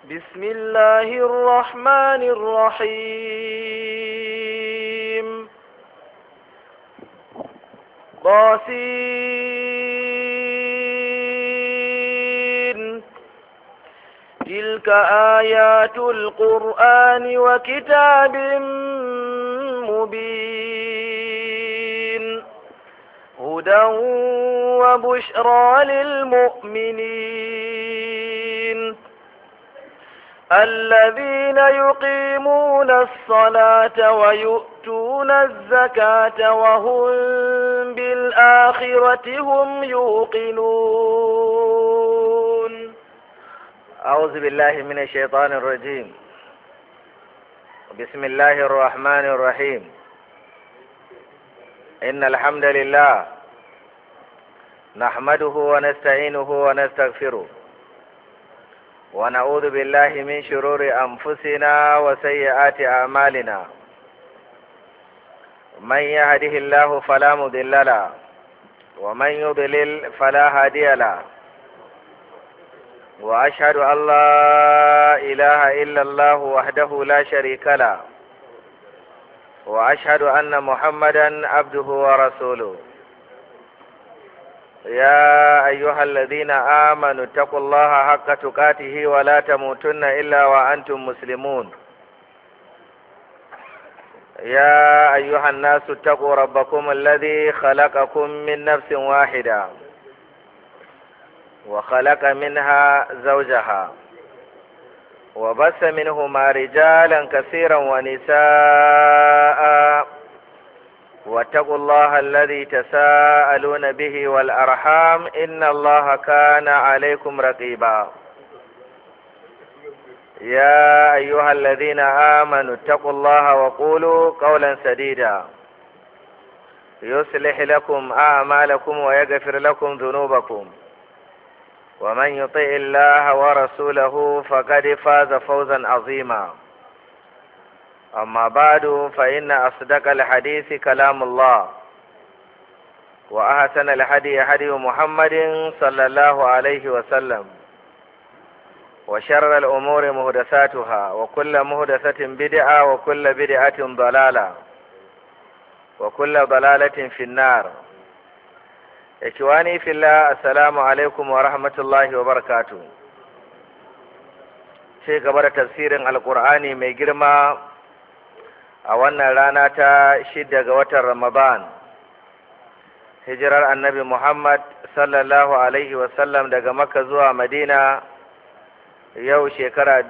بسم الله الرحمن الرحيم طاسين تلك آيات القرآن وكتاب مبين هدى وبشرى للمؤمنين الذين يقيمون الصلاة ويؤتون الزكاة وهم بالآخرة هم يوقنون. أعوذ بالله من الشيطان الرجيم. بسم الله الرحمن الرحيم. إن الحمد لله نحمده ونستعينه ونستغفره ونعوذ بالله من شرور أنفسنا وسيئات أعمالنا. من يهده الله فلا مضل له ومن يضلل فلا هادي له، وأشهد أن لا إله إلا الله وحده لا شريك له، وأشهد أن محمدا عبده ورسوله. يا أيها الذين آمنوا اتقوا الله حق تقاته ولا تموتن إلا وأنتم مسلمون. يا أيها الناس اتقوا ربكم الذي خلقكم من نفس واحدة وخلق منها زوجها وبث منهما رجالا كثيرا ونساء، واتقوا الله الذي تساءلون به والأرحام إن الله كان عليكم رقيبا. يا أيها الذين آمنوا اتقوا الله وقولوا قولا سديدا يصلح لكم أعمالكم ويغفر لكم ذنوبكم، ومن يطع الله ورسوله فقد فاز فوزا عظيما. أما بعد، فإن أصدق الحديث كلام الله، وأحسن الهدي هدي محمد صلى الله عليه وسلم، وشر الأمور محدثاتها، وكل محدثة بدعة، وكل بدعة ضلالة، وكل ضلالة في النار. إخواني في الله، السلام عليكم ورحمة الله وبركاته. في قبر تفسير القرآن mai girma a wannan rana ta 6 ga watan Ramadan, hijirar annabi Muhammad sallallahu alaihi wasallam daga Makka zuwa Madina yau shekara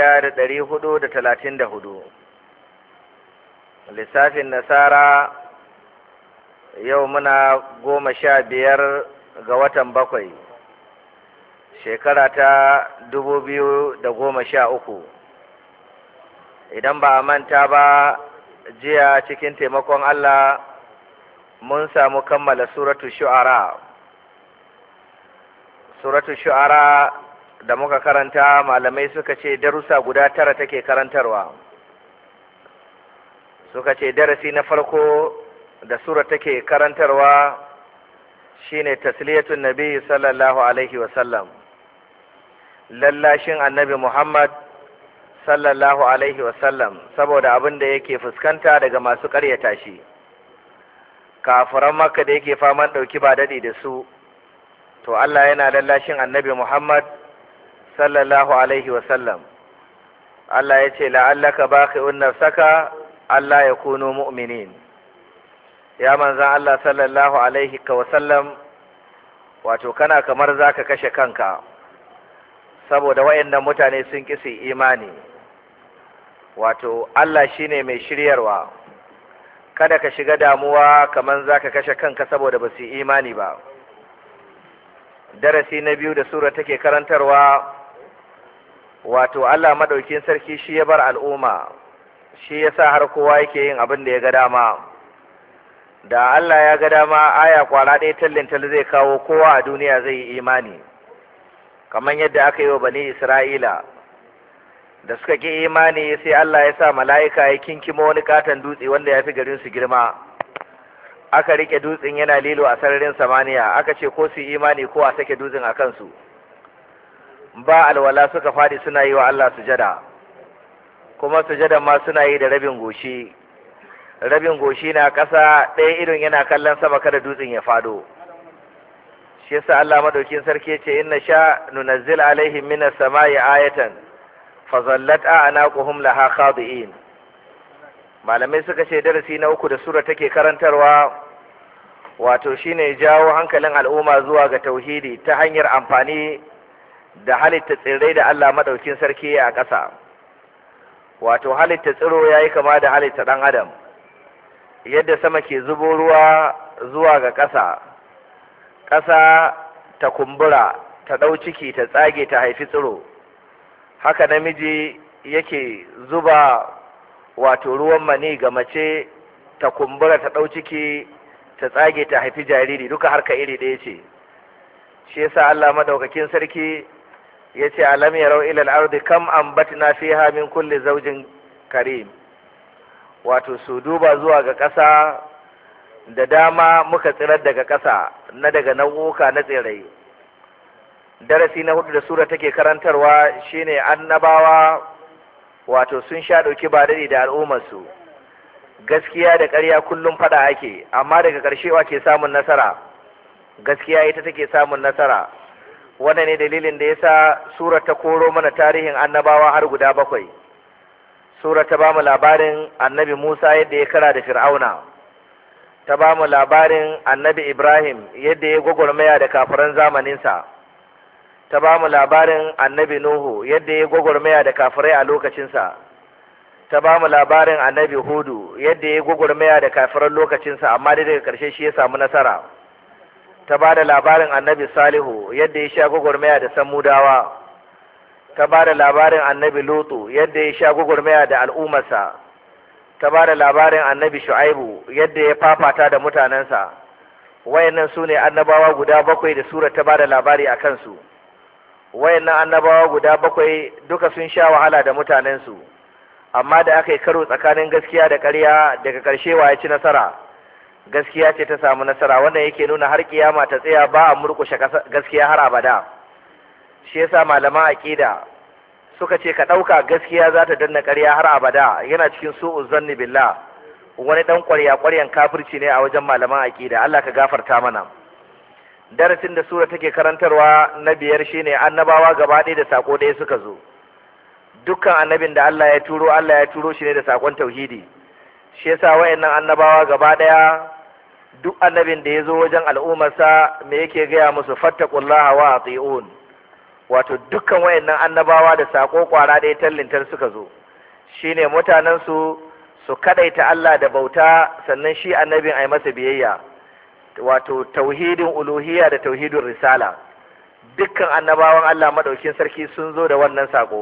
1434. Lissafin Nasara yau muna 15 ga watan 7 shekara ta 2013. Idan ba a manta ba, jiya cikin taimakon Allah mun samu kammala suratu shu'ara. Suratu shu'ara da muka karanta, malamai suka ce darussa guda 9 take karantarwa. Suka ce darasi na farko da sura take karantarwa shine tasliyatun nabi sallallahu alaihi wasallam, lallashin annabi Muhammad sallallahu alaihi wasallam saboda abin da yake fuskanta daga masu ƙaryata shi, kafiran Makka da yake faman ɗauki ba daɗi da su. To Allah yana lallashin annabi Muhammad sallallahu alaihi wasallam. Allah ya ce la'allaka baqi'un nafsaka alla yakunu mu'minin. Ya manzan Allah sallallahu alaihi wasallam, wato kana kamar zaka kashe kanka saboda wayannan mutane sun kisi imani. Wato Allah shine mai shiryarwa, kada ka shiga damuwa kaman zaka kashe kanka saboda basu imani ba. Darasi na biyu da sura take karantarwa, wato Allah madaukin sarki shi ya bar al'umma, shi yasa har kowa yake yin abin da ya ga dama. Da Allah ya ga dama, aya kwara ɗaya tallintal zai kawo kowa a duniya zai yi imani, kamar yadda aka yi wa bani Isra'ila. Da suka ƙi imani sai Allah ya sa mala'ika ya kinkimo wani katon dutse wanda ya fi garin su girma, aka rike dutsen yana lilo a sararin samaniya, aka ce ko su imani ko a sake dutsen a kansu. ba alwala suka faɗi suna yi wa Allah sujada, kuma sujadan ma suna yi da rabin goshi na ƙasa, ɗaya idon yana kallon sama kada dutsen ya fado. Shi yasa Allah madaukin sarki ce inna sha nunazzil alaihim minas samai ayatan fazallat a'naquhum laha khadi'in. Malamai suka ce darasi na uku da sura take karantarwa wato shine jawo hankalin al'umma zuwa ga tauhidi ta hanyar amfani da halitta tsirrai da Allah madaukin sarki a ƙasa. Wato halitta tsiro yayi kama da halitta ɗan adam, yadda sama ke zubo ruwa zuwa ga ƙasa, ƙasa ta kumbura ta ɗau ciki ta tsage ta haifi tsiro, haka namiji yake zuba wato ruwan mani ga mace ta kumbura ta ɗau ciki ta tsage ta haifi jariri, duka harka iri ɗaya ce. Shi yasa Allah madaukakin sarki yace alam yarau ila al-ardi kam ambatna fiha min kulli zawjin karim. Wato su duba zuwa ga ƙasa, da dama muka tsirar daga ƙasa na daga nau'uka na tsirrai. Darasi na hudu da sura take karantarwa shine annabawa wato sun sha ɗauki ba daɗi da al'ummarsu. Gaskiya da ƙarya kullum fada ake, amma daga ƙarshe wa ke samun nasara? Gaskiya ita take samun nasara. Wannan ne dalilin da yasa sura ta koro mana tarihin annabawa har guda 7. Sura ta bamu labarin annabi Musa yadda ya kara da Fir'auna, ta bamu labarin annabi Ibrahim yadda ya gwagwarmaya da kafiran zamaninsa, ta bamu labarin annabi Nuhu yadda ya gwagwarmaya da kafirai a lokacinsa, ta bamu labarin annabi Hudu yadda ya gwagwarmaya da kafiran lokacinsa amma dai daga ƙarshe shi ya samu nasara, ta ba da labarin annabi Salihu yadda ya sha gwagwarmaya da Samudawa, ta ba da labarin annabi Lutu yadda ya sha gwagwarmaya da al'ummarsa, ta ba da labarin annabi Shu'aibu yadda ya fafata da mutanensa. Wayannan su ne annabawa guda 7 da sura ta ba da labari a kansu. Wayannan annabawa guda 7 duka sun sha wahala da mutanensu, amma da aka yi karo tsakanin gaskiya da ƙarya, daga ƙarshe wa ya ci nasara? Gaskiya ce ta samu nasara. Wannan yake nuna har kiyama ta tsaya ba a murƙushe gaskiya har abada. Shi yasa malaman aqida suka ce ka ɗauka gaskiya za ta danna ƙarya har abada yana cikin su'uz zanni billah, wani ɗan ƙwaryan kafirci ne a wajen malaman aqida. Allah ka gafarta mana. Darasin da sura take karantarwa na 5 shine annabawa gaba ɗaya da sako ɗaya suka zo. Dukkan annabin da Allah ya turo shi ne da sakon tauhidi. Shi yasa wayannan annabawa gaba ɗaya, duk annabin da ya zo wajen al'ummarsa me yake gaya musu? fattaqullaha wa ati'un. Wato dukkan wayannan annabawa da sako kwara ɗaya tallintar suka zo, shine mutanen su kadaita Allah da bauta, sannan shi annabin ai masa biyayya, wato tauhidin uluhiyya da tauhidin risala. Dukkan annabawan Allah madaukin sarki sun zo da wannan sako.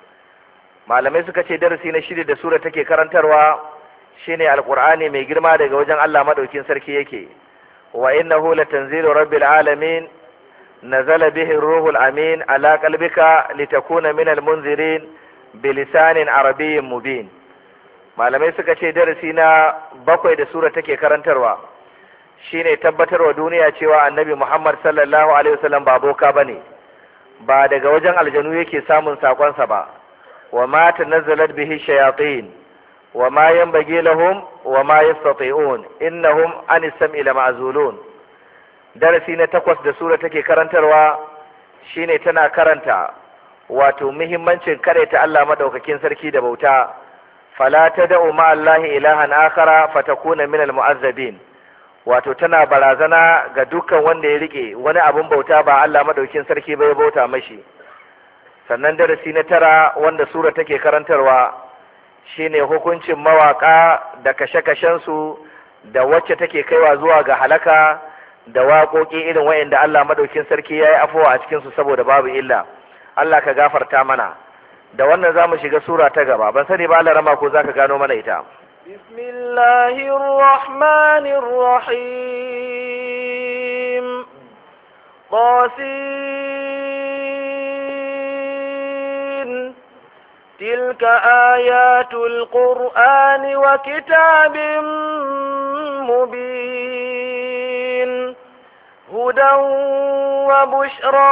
Malamai suka ce darasi na 6 da sura take karantarwa shine alqur'ani mai girma daga wajen Allah madaukin sarki yake. Wa innahu latanzilu rabbil alamin nazala bihi ruhul amin ala qalbika litakuna minal munzirin bilisanin arabiyyin mubin. Malamai suka ce darasi na 7 da sura take karantarwa shine tabbatarwa duniya cewa annabi Muhammad sallallahu alaihi wasallam ba boka bane, ba daga wajen aljanu yake samun sakonsa ba. wa ma tanazzalat bihi shayatin wa ma yanbaghi lahum wa ma yastati'un innahum anis sam'i lama'zulun. Darasi na 8 da sura take karantarwa shine tana karanta wato muhimmancin karaita Allah madaukakin sarki da bauta. fala tad'u ma Allahi ilahan akhara fatakuna minal mu'azzabin. Wato tana barazana ga dukkan wanda ya rike wani abun bauta ba Allah madaukakin sarki bai bauta mashi. Sannan darasi na 9 wanda sura take karantarwa shine hukuncin mawaka da kashe-kashen su da wacce take kaiwa zuwa ga halaka da waƙoƙi irin wayanda Allah madaukakin sarki yayi afuwa a cikin su saboda babu illa. Allah ka gafarta mana. Da wannan zamu shiga sura ta gaba. Ban sani ba Allah rama ko zaka gano mana ita. Bismillahir Rahmanir Rahim. Qasin. Tilka ayatul Qur'ani wa kitabim mubin. هدى وبشرى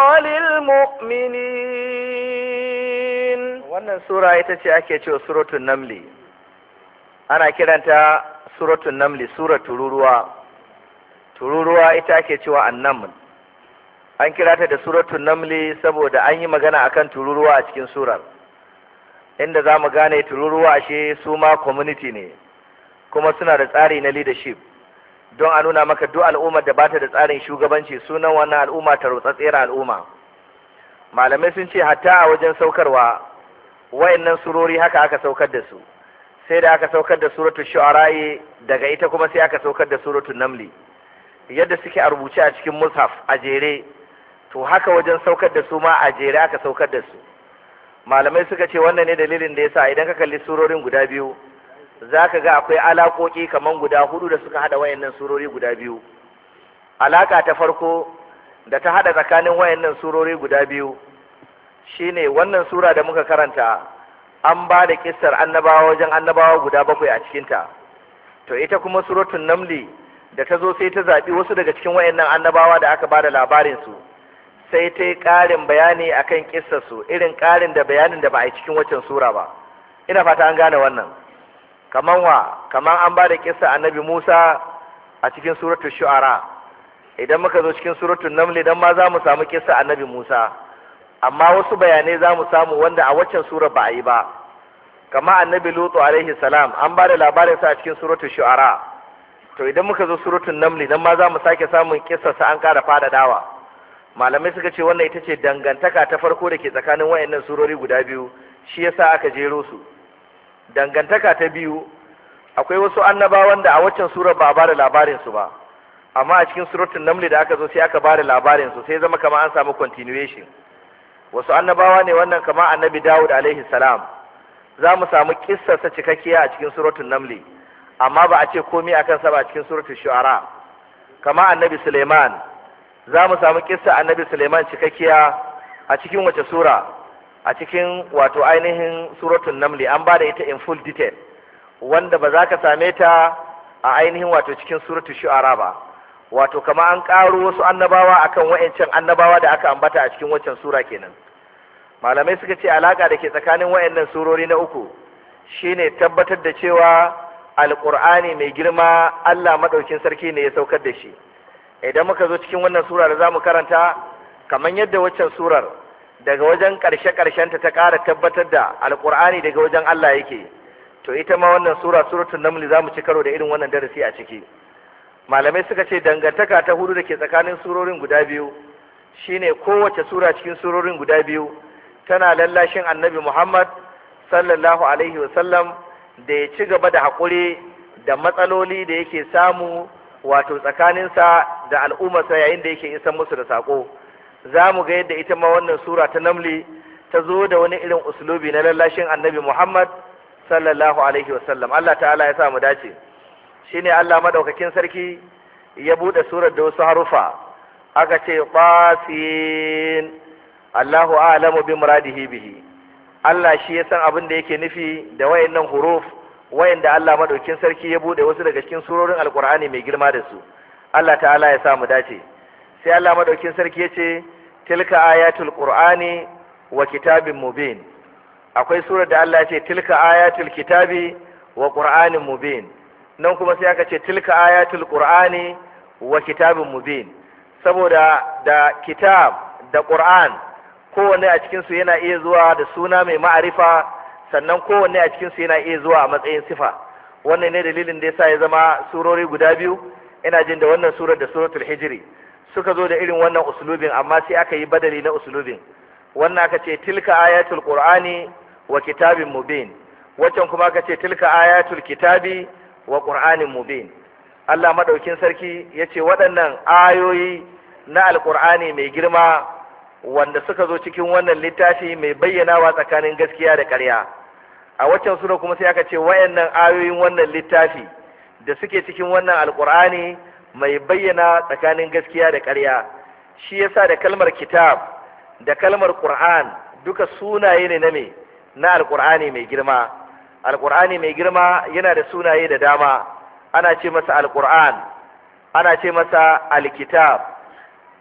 للمؤمنين. wannan sura ita ce ake cewa suratul namli, ana kiranta suratul namli, sura tururuwa. Tururuwa ita ake cewa annaml. An kira ta da suratul namli saboda an yi magana akan tururuwa a cikin surar, inda za mu gane tururuwa ashe su ma community ne, kuma suna da tsari na leadership, don a nuna maka duk al'ummar da ba ta da tsarin shugabanci sunan wannan al'umma ta rotsatsiyar al'umma. Malamai sun ce hatta a wajen saukarwa wayannan surori haka aka saukar da su, sai da aka saukar da suratul shu'ara, daga ita kuma sai aka saukar da suratul namli. Yadda suke a rubuce a cikin mushaf a jere, to haka wajen saukar da su ma a jere aka saukar da su. Malamai suka ce wannan ne dalilin da yasa idan ka kalli surorin guda biyu za ka ga akwai alaƙoƙi kaman guda hudu da suka haɗa wayannan surori guda biyu. Alaƙa ta farko da ta haɗa tsakanin wayannan surori guda biyu shine wannan sura da muka karanta an ba da kissar annabawa wajen annabawa guda 7 a cikinta. To ita kuma suratul namli da ta zo sai ta zaɓi wasu daga cikin wayannan annabawa da aka ba da labarinsu, sai ta yi ƙarin bayani akan kissarsu, irin ƙarin da bayanin da ba a yi cikin waccan sura ba. Ina fata an gane wannan. Kaman an ba da kissa annabi Musa a cikin suratul shu'ara. Idan muka zo cikin suratul naml dan ma za mu samu kissa annabi Musa, amma wasu bayanai za mu samu wanda a waccan sura ba a yi ba. Kama annabi Lutu alaihi salam an ba da labarin sa a cikin suratul shu'ara. To idan muka zo suratul naml dan ma za mu sake samun kissa sa an ƙara fadadawa. Malamai suka ce wannan ita ce dangantaka ta farko da ke tsakanin wayannan surori guda biyu, shi yasa aka jero su. Dangantaka ta biyu, akwai wasu annabawan da a waccan surar ba a bada labarin su ba, amma a cikin suratul naml da aka zo sai aka bada labarin su, sai zama kamar an samu continuation. Wasu annabawa ne wannan, kamar annabi Dawud alaihi salam, za mu samu kissar sa cikakkiya a cikin suratul naml, amma ba a ce komai akan sa ba a cikin suratul shu'ara. Kamar annabi Suleiman, za mu samu kissa annabi Suleiman cikakkiya a cikin wace sura? A cikin wato ainihin suratul namli. An ba da ita in full detail, wanda ba za ka same ta a ainihin wato cikin suratul shu'ara ba. Wato kama an ƙaro wasu annabawa akan wa'ancan annabawa da aka ambata a cikin waccan sura kenan. Malamai suka ce alaka da ke tsakanin wa'annan surori na uku shine tabbatar da cewa alqur'ani mai girma Allah madaukin sarki ne ya saukar da shi. Idan muka zo cikin wannan sura da zamu karanta, kamar yadda waccan surar daga wajen ƙarshe-ƙarshenta ta ƙara tabbatar da alƙur'ani daga wajen Allah yake, to ita ma wannan sura suratul naml za mu ci karo da irin wannan darasi a ciki. Malamai suka ce dangantaka ta hudu da ke tsakanin surorin guda biyu shine kowace sura cikin surorin guda biyu tana lallashin annabi Muhammad sallallahu alaihi wasallam da ya ci gaba da haƙuri da matsaloli da yake samu wato tsakaninsa da al'ummarsa yayin da yake isan musu da saƙo. Za mu ga yadda ita ma wannan sura ta namli ta zo da wani irin uslubi na lallashin annabi Muhammad sallallahu alaihi wasallam. Allah ta'ala ya sa mu dace. Shine Allah madaukakin sarki ya bude surar da wasu harufa, aka ce qasin, Allahu a'lamu bi muradihi bihi. Allah shi ya san abin da yake nufi da wayannan huruf, wayanda Allah madaukakin sarki ya bude wasu daga cikin surorin alqur'ani mai girma da su. Allah ta'ala ya sa mu dace. Sai Allah madaukakin sarki ya ce tilka ayatul qur'ani wa kitabin mubin. Akwai surar da Allah ya ce tilka ayatul kitabi wa qur'anin mubin. Nan kuma sai aka ce tilka ayatul qur'ani wa kitabin mubin, saboda da kitab da qur'an kowanne a cikin su yana iya zuwa da suna mai ma'arifa, sannan kowanne a cikin su yana iya zuwa a matsayin sifa. Wannan ne dalilin da yasa ya zama surori guda biyu, ina jin da wannan surar da suratul hijri suka zo da irin wannan usulubin, amma sai aka yi badali na usulubin. Wannan aka ce tilka ayatul qur'ani wa kitabin mubin, waccan kuma aka ce tilka ayatul kitabi wa qur'anin mubin. Allah madaukin sarki yace waɗannan ayoyi na alqur'ani mai girma wanda suka zo cikin wannan littafi mai bayyanawa tsakanin gaskiya da ƙarya. A waccan sura kuma sai aka ce wayannan ayoyin wannan littafi da suke cikin wannan alqur'ani mai bayyana tsakanin gaskiya da ƙarya. Shi yasa da kalmar kitab da kalmar qur'an duka sunaye ne na me na alqur'ani mai girma. Alqur'ani mai girma yana da sunaye da dama. Ana ce masa alqur'an, ana ce masa alkitab,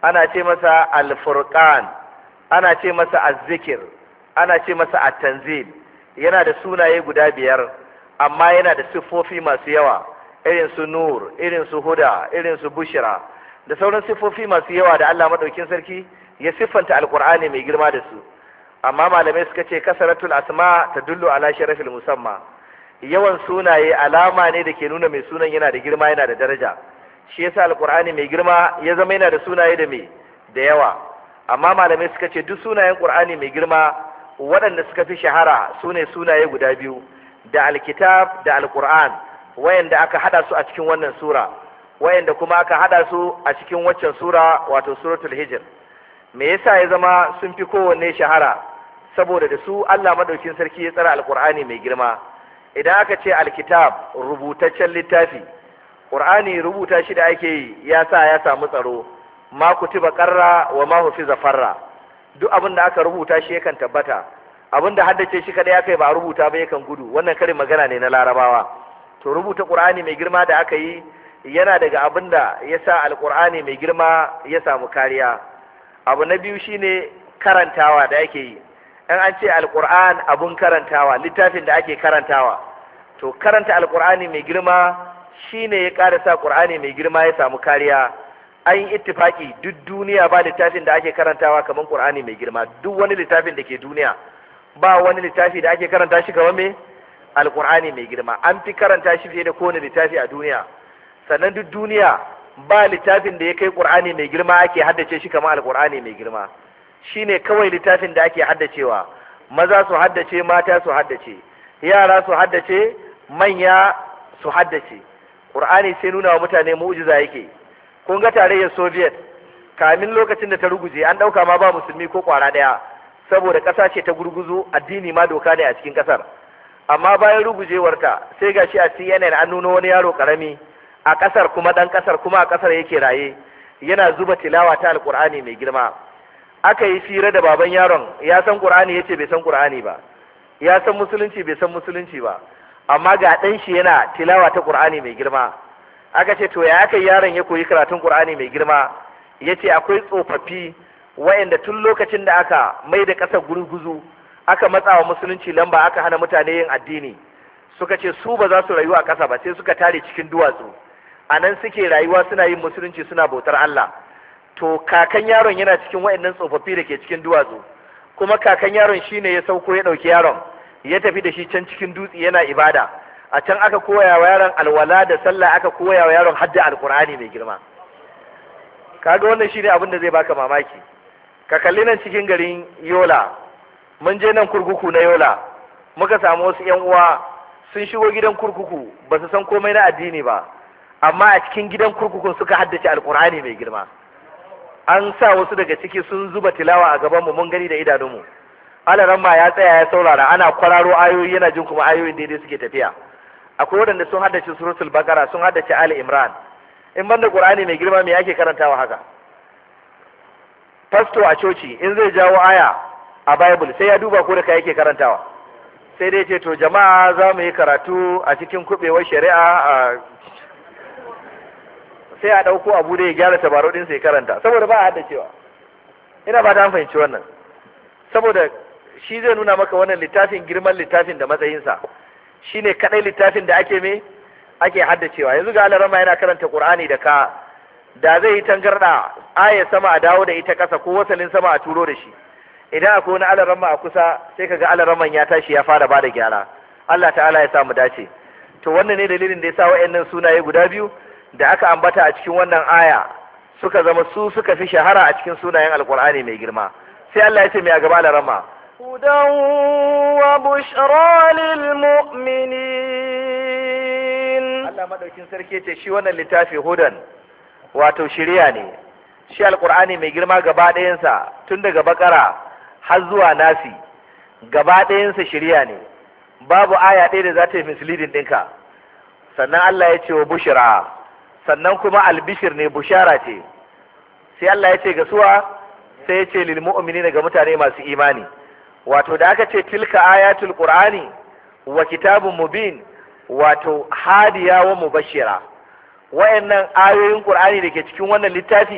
ana ce masa al-furqan, ana ce masa az-zikr, ana ce masa at-tanzil. Yana da sunaye guda 5 amma yana da siffofi masu yawa, irin su nur, irin su huda, irin su bushra da sauran siffofi masu yawa da Allah madaukin sarki ya siffanta alqur'ani mai girma da su. Amma malamai suka ce kasaratul asma tadullu ala sharafil musamma. Yawan sunaye alama ne da ke nuna mai sunan yana da girma, yana da daraja. Shi yasa alqur'ani mai girma ya zama yana da sunaye da yawa. Amma malamai suka ce duk sunayen qur'ani mai girma waɗanda suka fi shahara sune sunaye guda biyu, da alkitab da alqur'an, wayanda aka hada su a cikin wannan sura, wayanda kuma aka hada su a cikin waccan sura, wato suratul hijr. Me yasa ya zama sun fi kowanne shahara? Saboda da su Allah madaukin sarki ya tsara alqur'ani mai girma. Idan aka ce alkitab, rubutaccen littafi, qur'ani rubuta shi da ake yi ya sa ya samu tsaro, ma kutiba qarra wa ma hufiza farra. Duk abin da aka rubuta shi yakan tabbata, abin da haddace shi kada ya kai ba rubuta ba yakan gudu. Wannan karin magana ne na Larabawa. To rubuta qur'ani mai girma da aka yi yana daga abin da ya sa alqur'ani mai girma ya samu kariya. Abu na biyu shine karantawa da ake yi. In an ce alqur'an abun karantawa, littafin da ake karantawa, to karanta alqur'ani mai girma shine ya ƙara sa qur'ani mai girma ya samu kariya. An yi ittifaki duk duniya ba littafin da ake karantawa kamar qur'ani mai girma. Duk wani littafin da ke duniya ba wani littafi da ake karanta shi kamar me alqur'ani mai girma. An fi karanta shi fiye da kowane littafi a duniya. Sannan duk duniya ba littafin da ya kai qur'ani mai girma ake haddace shi kamar alqur'ani mai girma. Shine kawai littafin da ake haddacewa, maza su haddace, mata su haddace, yara su haddace, manya su haddace. Qur'ani sai nuna wa mutane mu'jiza yake. Kun ga tarayyar Soviet kamin lokacin da ta ruguje an dauka ma ba musulmi ko kwara daya, saboda kasa ce ta gurguzo, addini ma doka ne a cikin kasar. Amma bayan rugujewarta sai gashi a CNN an nuna wani yaro karami a kasar, kuma dan kasar, kuma a kasar yake raye, yana zuba tilawa ta alqur'ani mai girma. Aka yi fira da baban yaron, ya san qur'ani yace bai san qur'ani ba, ya san musulunci bai san musulunci ba, amma ga dan shi yana tilawa ta qur'ani mai girma. Aka ce to ya aka yaron ya koyi karatun qur'ani mai girma? Yace akwai tsofaffi wayanda tun lokacin da aka mai da kasar gurguzu, aka matsawa musulunci lamba, aka hana mutane yin addini, suka ce su ba za su rayu a ƙasa ba, sai suka tare cikin duwatsu. Anan suke rayuwa, suna yin musulunci, suna bautar Allah. To kakan yaron yana cikin wayannan tsofaffi da ke cikin duwatsu, kuma kakan yaron shine ya sauko ya ɗauki yaron ya tafi da shi can cikin dutse yana ibada. A can aka koya wa yaron alwala da sallah, aka koya wa yaron hadda alqur'ani mai girma. Kaga wannan shine abin da zai baka mamaki. Ka kalli nan cikin garin Yola, mun je nan kurkuku na Yola, muka samu wasu ƴan uwa sun shigo gidan kurkuku, ba su san komai na addini ba, amma a cikin gidan kurkukun suka haddace alqur'ani mai girma. An sa wasu daga ciki sun zuba tilawa a gabanmu, mun gani da idanunmu. Alaramma ya tsaya ya saurara, ana kwararo ayoyi, yana jin kuma ayoyin daidai suke tafiya. Akwai waɗanda sun haddace suratul Baqara, sun haddace Ali Imran. In banda Qur'ani mai girma me yake karantawa haka? Fasto a coci in zai jawo aya a Bible sai ya duba ko da kai yake karantawa. Sai dai ce to jama'a za mu yi karatu a cikin kubewar shari'a, sai a ɗauko abu da ya gyara tabarau ɗin sai karanta, saboda ba a haddacewa. Ina ba ta fahimci wannan, saboda shi zai nuna maka wannan littafin, girman littafin da matsayinsa. Shi ne kaɗai littafin da ake haddacewa. Yanzu ga Alarama yana karanta Qur'ani da ka, da zai yi tangarɗa aya sama a dawo da ita ƙasa, ko wasalin sama a turo da shi. Idan akwai wani Alarama a kusa sai ka ga Alaraman ya tashi ya fara ba da gyara. Allah ta'ala ya sa mu dace. To wannan ne dalilin da ya sa wa'annan sunaye guda biyu da aka ambata a cikin wannan aya suka zama su suka fi shahara a cikin sunayen alqur'ani mai girma. Sai Allah ya ce mai a gaba Alarama, hudan wa bushra lil mu'minin. Allah madaukin sarki ce shi wannan littafi hudan, wato shiriya ne. Shi alqur'ani mai girma gaba ɗayansa tun daga bakara har zuwa nasi gaba ɗayansa shiriya ne. Babu aya ɗaya da za ta yi misleading ɗinka. Sannan Allah ya ce wa bushra, sannan kuma albishir ne, bushara ce. Sai Allah ya ce ga suwa, sai ya ce lil mu'minina, ga mutane masu imani. Wato da aka ce tilka ayatul qur'ani wa kitabun mubin, wato hadiya wa mubashira. Wayannan ayoyin qur'ani da ke cikin wannan littafi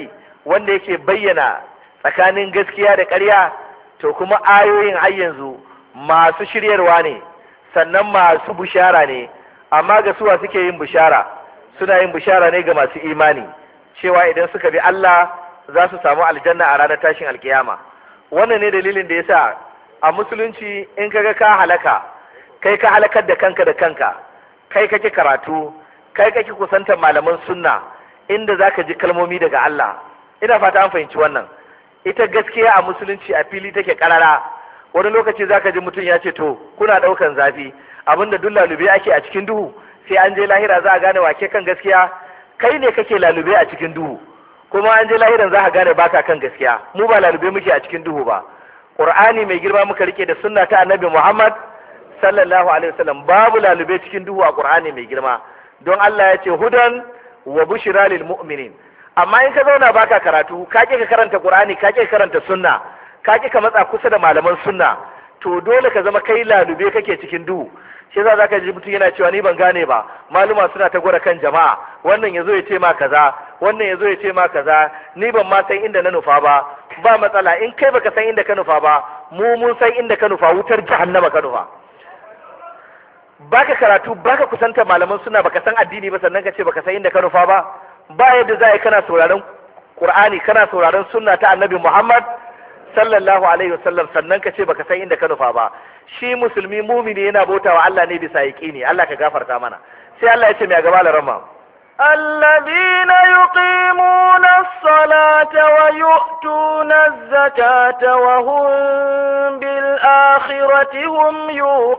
wanda yake bayyana tsakanin gaskiya da ƙarya, to kuma ayoyin har yanzu masu shiryarwa ne sannan masu bushara ne. Amma ga suwa suke yin bushara? Suna yin bushara ne ga masu imani cewa idan suka bi Allah za su samu aljanna a ranar tashin alkiyama. Wannan ne dalilin da yasa a musulunci in kaga ka halaka, kai ka halakar da kanka, kai kake karatu, kai kake kusantar malaman sunna inda zaka ji kalmomi daga Allah. Ina fata an fahimci wannan. Ita gaskiya a musulunci a fili take karara. Wani lokaci zaka ji mutum ya ce to kuna daukan zafi, abinda duk lalube ake a cikin duhu, sai an je lahira za a gane wake kan gaskiya. Kai ne kake lalube a cikin duhu, kuma an je lahiran za a gane baka kan gaskiya. Mu ba lalube muke a cikin duhu ba. Qur'ani mai girma muka rike da sunna ta Annabi Muhammad sallallahu alaihi wasallam. Babu lalube cikin duhu a Qur'ani mai girma, don Allah ya ce hudan wa bushra lil mu'minin. Amma in ka zauna baka karatu, ka ka karanta Qur'ani, ka ka karanta sunna, ka ka matsa kusa da malaman sunna, to dole ka zama kai lalube kake cikin duhu. Shi yasa zaka ji mutum yana cewa ni ban gane ba, maluma suna ta gwada kan jama'a, wannan yazo ya ce ma kaza, wannan yazo ya ce ma kaza, ni ban ma san inda na nufa ba. Ba matsala, in kai baka san inda ka nufa ba, mu mun san inda ka nufa, wutar jahannama ka nufa. Baka karatu, baka kusanta malaman sunna, baka san addini ba, sannan ka ce baka san inda ka nufa ba. Ba yadda za kana sauraron Qur'ani, kana sauraron sunna ta Annabi Muhammad sallallahu alaihi wasallam, sannan ka ce baka san inda ka nufa ba. Shi musulmi mumini yana bautawa Allah ne bisa yaqini. Allah ka gafarta mana. Sai Allah ya ce mai gaba da rama, الذين يقيمون الصلاة ويؤتون الزكاة وهم بالآخرة هم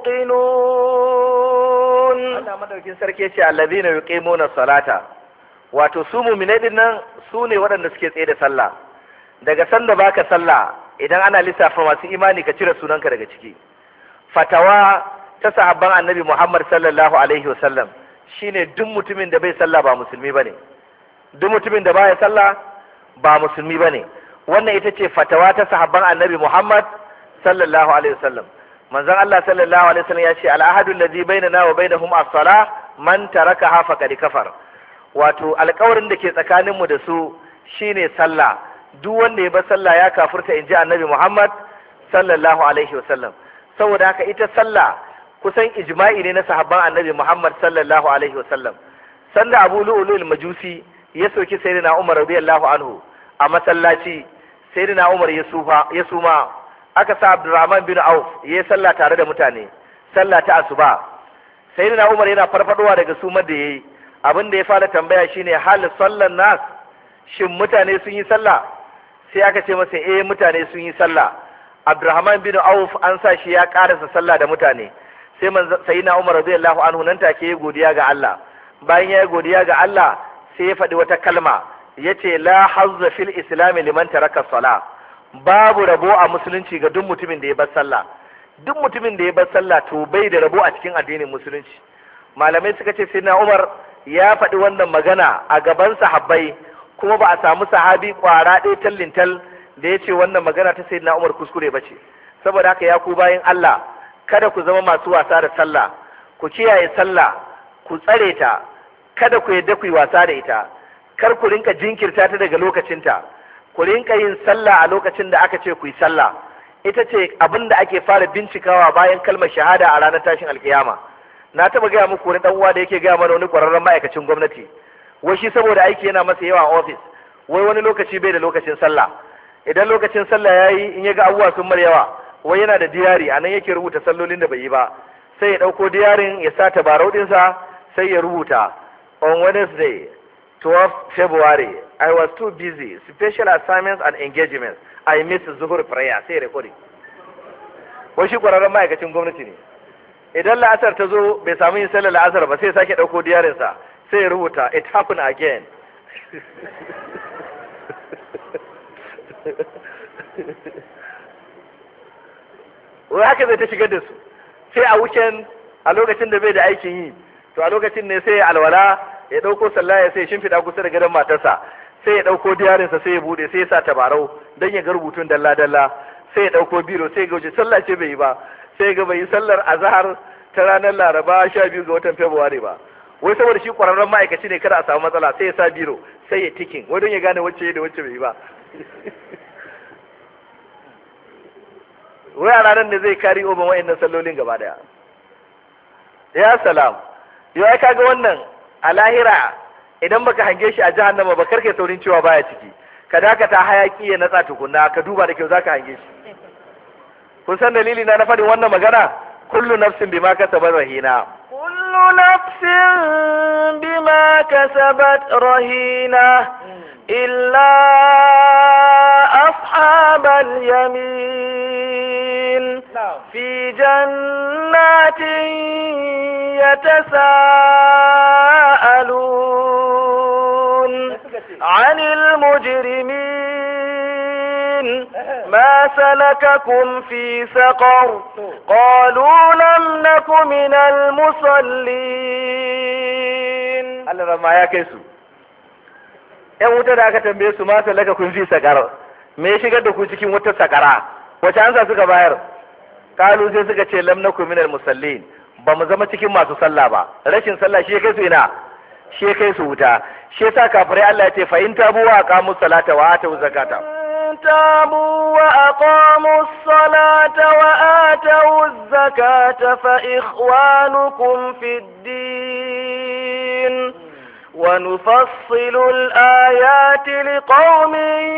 يوقنون. Allah madaukin sarki ya ce alladhina yuqimuna salata, wato su mu'minai dinnan su ne waɗanda suke tsaye da sallah. Daga sanda baka sallah, idan ana lissafa masu imani ka cire sunanka daga ciki. Fatawa ta sahabban Annabi Muhammad sallallahu alaihi wasallam shine duk mutumin da bai sallah ba musulmi bane. Duk mutumin da baya sallah ba musulmi bane. Wannan ita ce fatawa ta sahabban Annabi Muhammad sallallahu alaihi wasallam. Manzon Allah sallallahu alaihi wasallam ya ce al-ahadu allazi bainana wa bainahum as-salah man tarakaha faqad kafar. Wato alƙawarin da ke tsakaninmu da su shine sallah. Duk wanda ya bar sallah ya kafirta, inji Annabi Muhammad sallallahu alaihi wasallam. Saboda haka ita sallah kusan ijma'i ne na sahabban Annabi Muhammad sallallahu alaihi wasallam. Sanda Abu Lu'lu'ul Majusi ya soki Sayyidina Umar radiyallahu anhu a masallaci, Sayyidina Umar ya suma, aka sa Abdurrahman bin Auf yayi sallah tare da mutane, sallah ta asuba. Sayyidina Umar yana farfadowa daga sumar da yayi, abin da ya fara tambaya shine hal sallan nas, shin mutane sun yi sallah? Sai aka ce masa mutane sun yi sallah. Abdurrahman bin Auf an sa shi ya karasa sallah da mutane. Sai sayyidina Umar radiyallahu anhu nan take ya godiya ga Allah. Bayan ya godiya ga Allah, sai ya faɗi wata kalma, yace la hazza fil islam liman taraka salah. Babu rabo a musulunci ga duk mutumin da ya bar sallah. Duk mutumin da ya bar sallah to bai da rabo a cikin addinin musulunci. Malamai suka ce sayyidina Umar ya faɗi wannan magana a gaban sahabbai, kuma ba a samu sahabi kwara ɗaya tallintal da ya ce wannan magana ta sayyidina Umar kuskure ba ce. Saboda haka ya ku bayin Allah, kada ku zama masu wasa da sallah, ku kiyaye sallah, ku tsare ta, kada ku yadda ku yi wasa da ita, kar ku rinka jinkirta ta daga lokacinta, ku rinka yin sallah a lokacin da aka ce ku yi sallah. Ita ce abin da ake fara bincikawa bayan kalmar shahada a ranar tashin alkiyama. Na taɓa gaya muku wani ɗan uwa da yake gaya mana wani ƙwararren ma'aikacin gwamnati, wai shi saboda aiki yana masa yawa a ofis, wai wani lokaci bai da lokacin sallah. Idan lokacin sallah ya yi, in ya ga abubuwa sun mar yawa, wai yana da diyari, a nan yake rubuta sallolin da bai yi ba. Sai ya ɗauko diyarin ya sa tabarau ɗinsa, sai ya rubuta on Wednesday 12 February I was too busy, special assignments and engagements, I missed zuhur prayer. Sai recording. Wai shi ƙwararren ma'aikacin gwamnati ne. Idan la'asar ta zo bai samu yin sallar la'asar ba, sai sake ɗauko diyarinsa, sai ya rubuta it happened again. Wai haka zai ta shigar da su. Sai a weekend, a lokacin da bai da aikin yi, to a lokacin ne sai ya alwala, ya ɗauko sallaya, sai ya shimfiɗa kusa da gadon matarsa, sai ya ɗauko diyarinsa, sai ya buɗe, sai ya sa tabarau don ya ga rubutun dalla-dalla, sai ya ɗauko biro, sai ya ga sallah ce bai yi ba, sai ga bai yi sallar azhar ta ranar Laraba 12 ga watan Fabrairu ba. wai saboda shi kwararren ma'aikaci ne kada a samu matsala sai ya sa biro sai ya tikin wai don ya gane wacce da wacce bai yi ba wai a ranar da zai kari oban wa'annan sallolin gaba daya. Ya salam, yau ai kaga wannan a lahira idan baka hange shi a jahannama ba karkai saurin cewa baya ciki, ka dakata hayaki ya natsa tukunna ka duba da kyau zaka hange shi. Kun san dalili na faɗin wannan magana? Kullu nafsin bima kasabat rahina. Kullu nafsin bima kasabat rahina illa ashabal yamin fi jannatin yatasaalun 'anil mujrimin ما سلككم في سقر قالوا لم نك من المصلين. Allah rama ya kai su ƴan wuta da aka tambaye su ma salakakum fi saqar, me ya shigar da ku cikin wata sakara? Wace ansa suka bayar? Kalu sai suka ce lam naku minal musallin, ba mu zama cikin masu sallah ba. Rashin sallah shi ya kai su ina? Shi ya kai su wuta. Shi yasa kafirai Allah ya ce fa in tabu wa aqamu salata wa atu zakata. تابوا وأقاموا الصلاة وآتوا الزكاة فإخوانكم في الدين ونفصل الآيات لقوم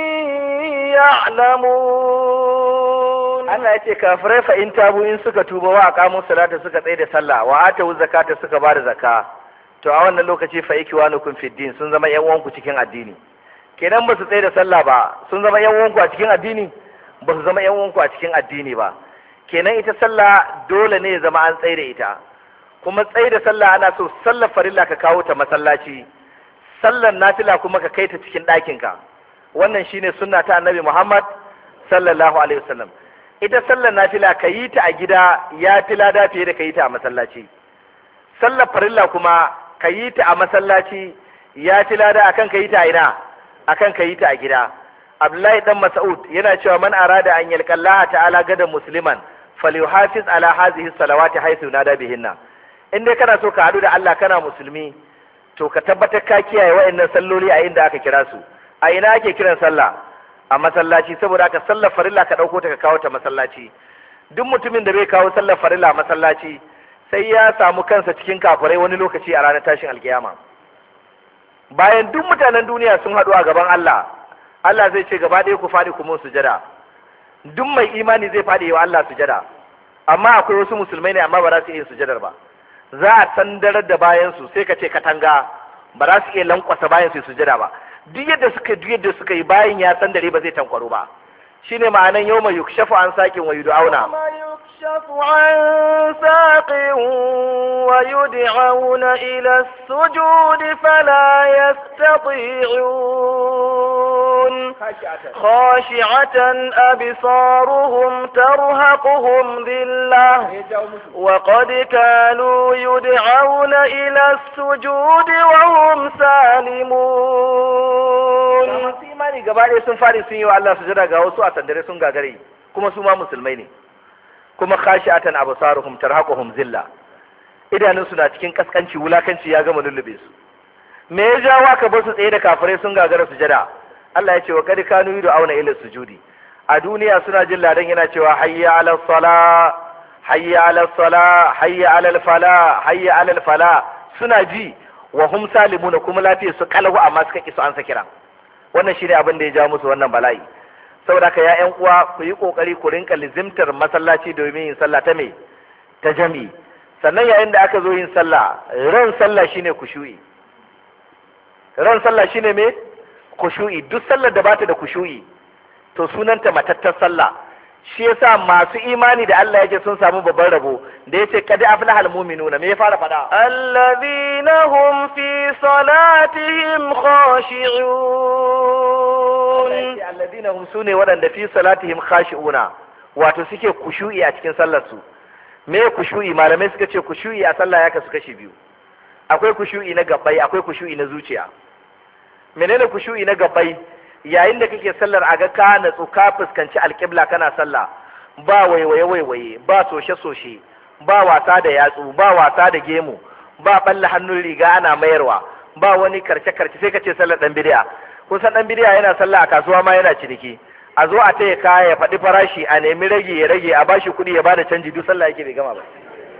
يعلمون. Allah ya ce kafirai fa in tabu in suka tuba wa aqamu salata suka tsaye da sallah wa atu zakata suka bada zakka, to a wannan lokaci fa ikwanukum fi din sun zama yan uwanku cikin addini. Kenan ba su tsaye da sallah ba sun zama yan uwanku a cikin addini? Ba su zama yan uwanku a cikin addini ba. Kenan ita sallah dole ne ya zama an tsaye da ita, kuma tsaye da sallah ana so sallar farilla ka kawo ta masallaci, sallar nafila kuma ka kai ta cikin ɗakinka. Wannan shine sunna ta annabi Muhammad sallallahu alaihi wasallam. Ita sallar nafila ka yi ta a gida ya fi lada fiye da ka yi ta a masallaci. Sallar farilla kuma ka yi ta a masallaci ya fi lada akan ka yi ta a ina? Akan ka yi ta a gida. Abdullahi dan Mas'ud yana cewa man arada an yalqa Allah ta'ala gadan musliman falyuhafiz ala hadhihi salawati haythu nada bihinna. In dai kana so ka hadu da Allah kana musulmi, to ka tabbatar ka kiyaye wa'annan salloli a inda aka kira su. A ina ake kiran sallah? A masallaci. Saboda haka sallar farilla ka dauko ta ka kawo ta masallaci. Duk mutumin da bai kawo sallar farilla a masallaci sai ya samu kansa cikin kafirai wani lokaci a ranar tashin alkiyama. Bayan duk mutanen duniya sun haɗu a gaban Allah, Allah zai ce gaba ɗaya ku faɗi ku mun sujada. Duk mai imani zai faɗi wa Allah sujada. Amma akwai wasu musulmai ne amma ba za su iya sujadar ba. Za a sandarar da bayan su sai ka ce katanga, ba za su iya lankwasa bayan su sujada ba. Duk yadda suka yi bayan ya sandare ba zai tankwaro ba. Shine ma'anan yawma yukshafu an saqin wa yud'auna. يكشف عن ساق ويدعون إلى السجود فلا يستطيعون خاشعة أبصارهم ترهقهم ذلة وقد كانوا يدعون إلى السجود وهم سالمون. imani gaba ɗaya sun fari sun yi wa Allah sujada ga wasu a sandare sun gagare kuma su ma musulmai ne. Kuma khashi'atan absaruhum tarhaquhum zilla, idanunsu na cikin kaskanci wulakanci ya gama lullube su. Me ya jawo aka bar su tsaye da kafirai sun gagara sujada? Allah ya ce wa kad kanu yud'auna ila sujudi. A duniya suna jin ladan yana cewa hayya ala sala hayya ala sala hayya ala fala hayya ala fala, suna ji wa hum salimuna kuma lafiyar su kalau amma suka ki su ansa kira. Wannan shine abin da ya jawo musu wannan bala'i. Saboda haka ya ƴan uwa ku yi kokari ku rinka lizimtar masallaci domin yin sallah ta me? Ta jami'i. Sannan yayin da aka zo yin sallah, ran sallah shine kushu'i. Ran sallah shine me? Kushu'i. Duk sallar da bata da kushu'i to sunanta matattar sallah. Shi yasa masu imani da Allah yake sun samu babban rabo da yace qad aflahal mu'minuna, me ya fara fada? Alladhina hum fi salatihim khashi'un. Alladhina hum sune waɗanda fi salatihim khashi'una, wato suke kushu'i a cikin sallar su. Me kushu'i? Malamai suka ce kushu'i a sallah ya kasu kashi biyu. Akwai kushu'i na gabbai, akwai kushu'i na zuciya. Menene kushu'i na gabbai? Yayin da kake sallar a ga ka natsu ka fuskanci alƙibla kana sallah, ba waiwaye ba soshe ba wasa da yatsu, ba wasa da gemu, ba balla hannun riga ana mayarwa, ba wani karce sai ka ce sallar dan bid'a. kusan dan bid'a yana sallah a kasuwa ma yana ciniki, a zo a taya kaya ya faɗi farashi, a nemi rage ya rage, a bashi kuɗi ya bada canji, duk sallah yake bai gama ba.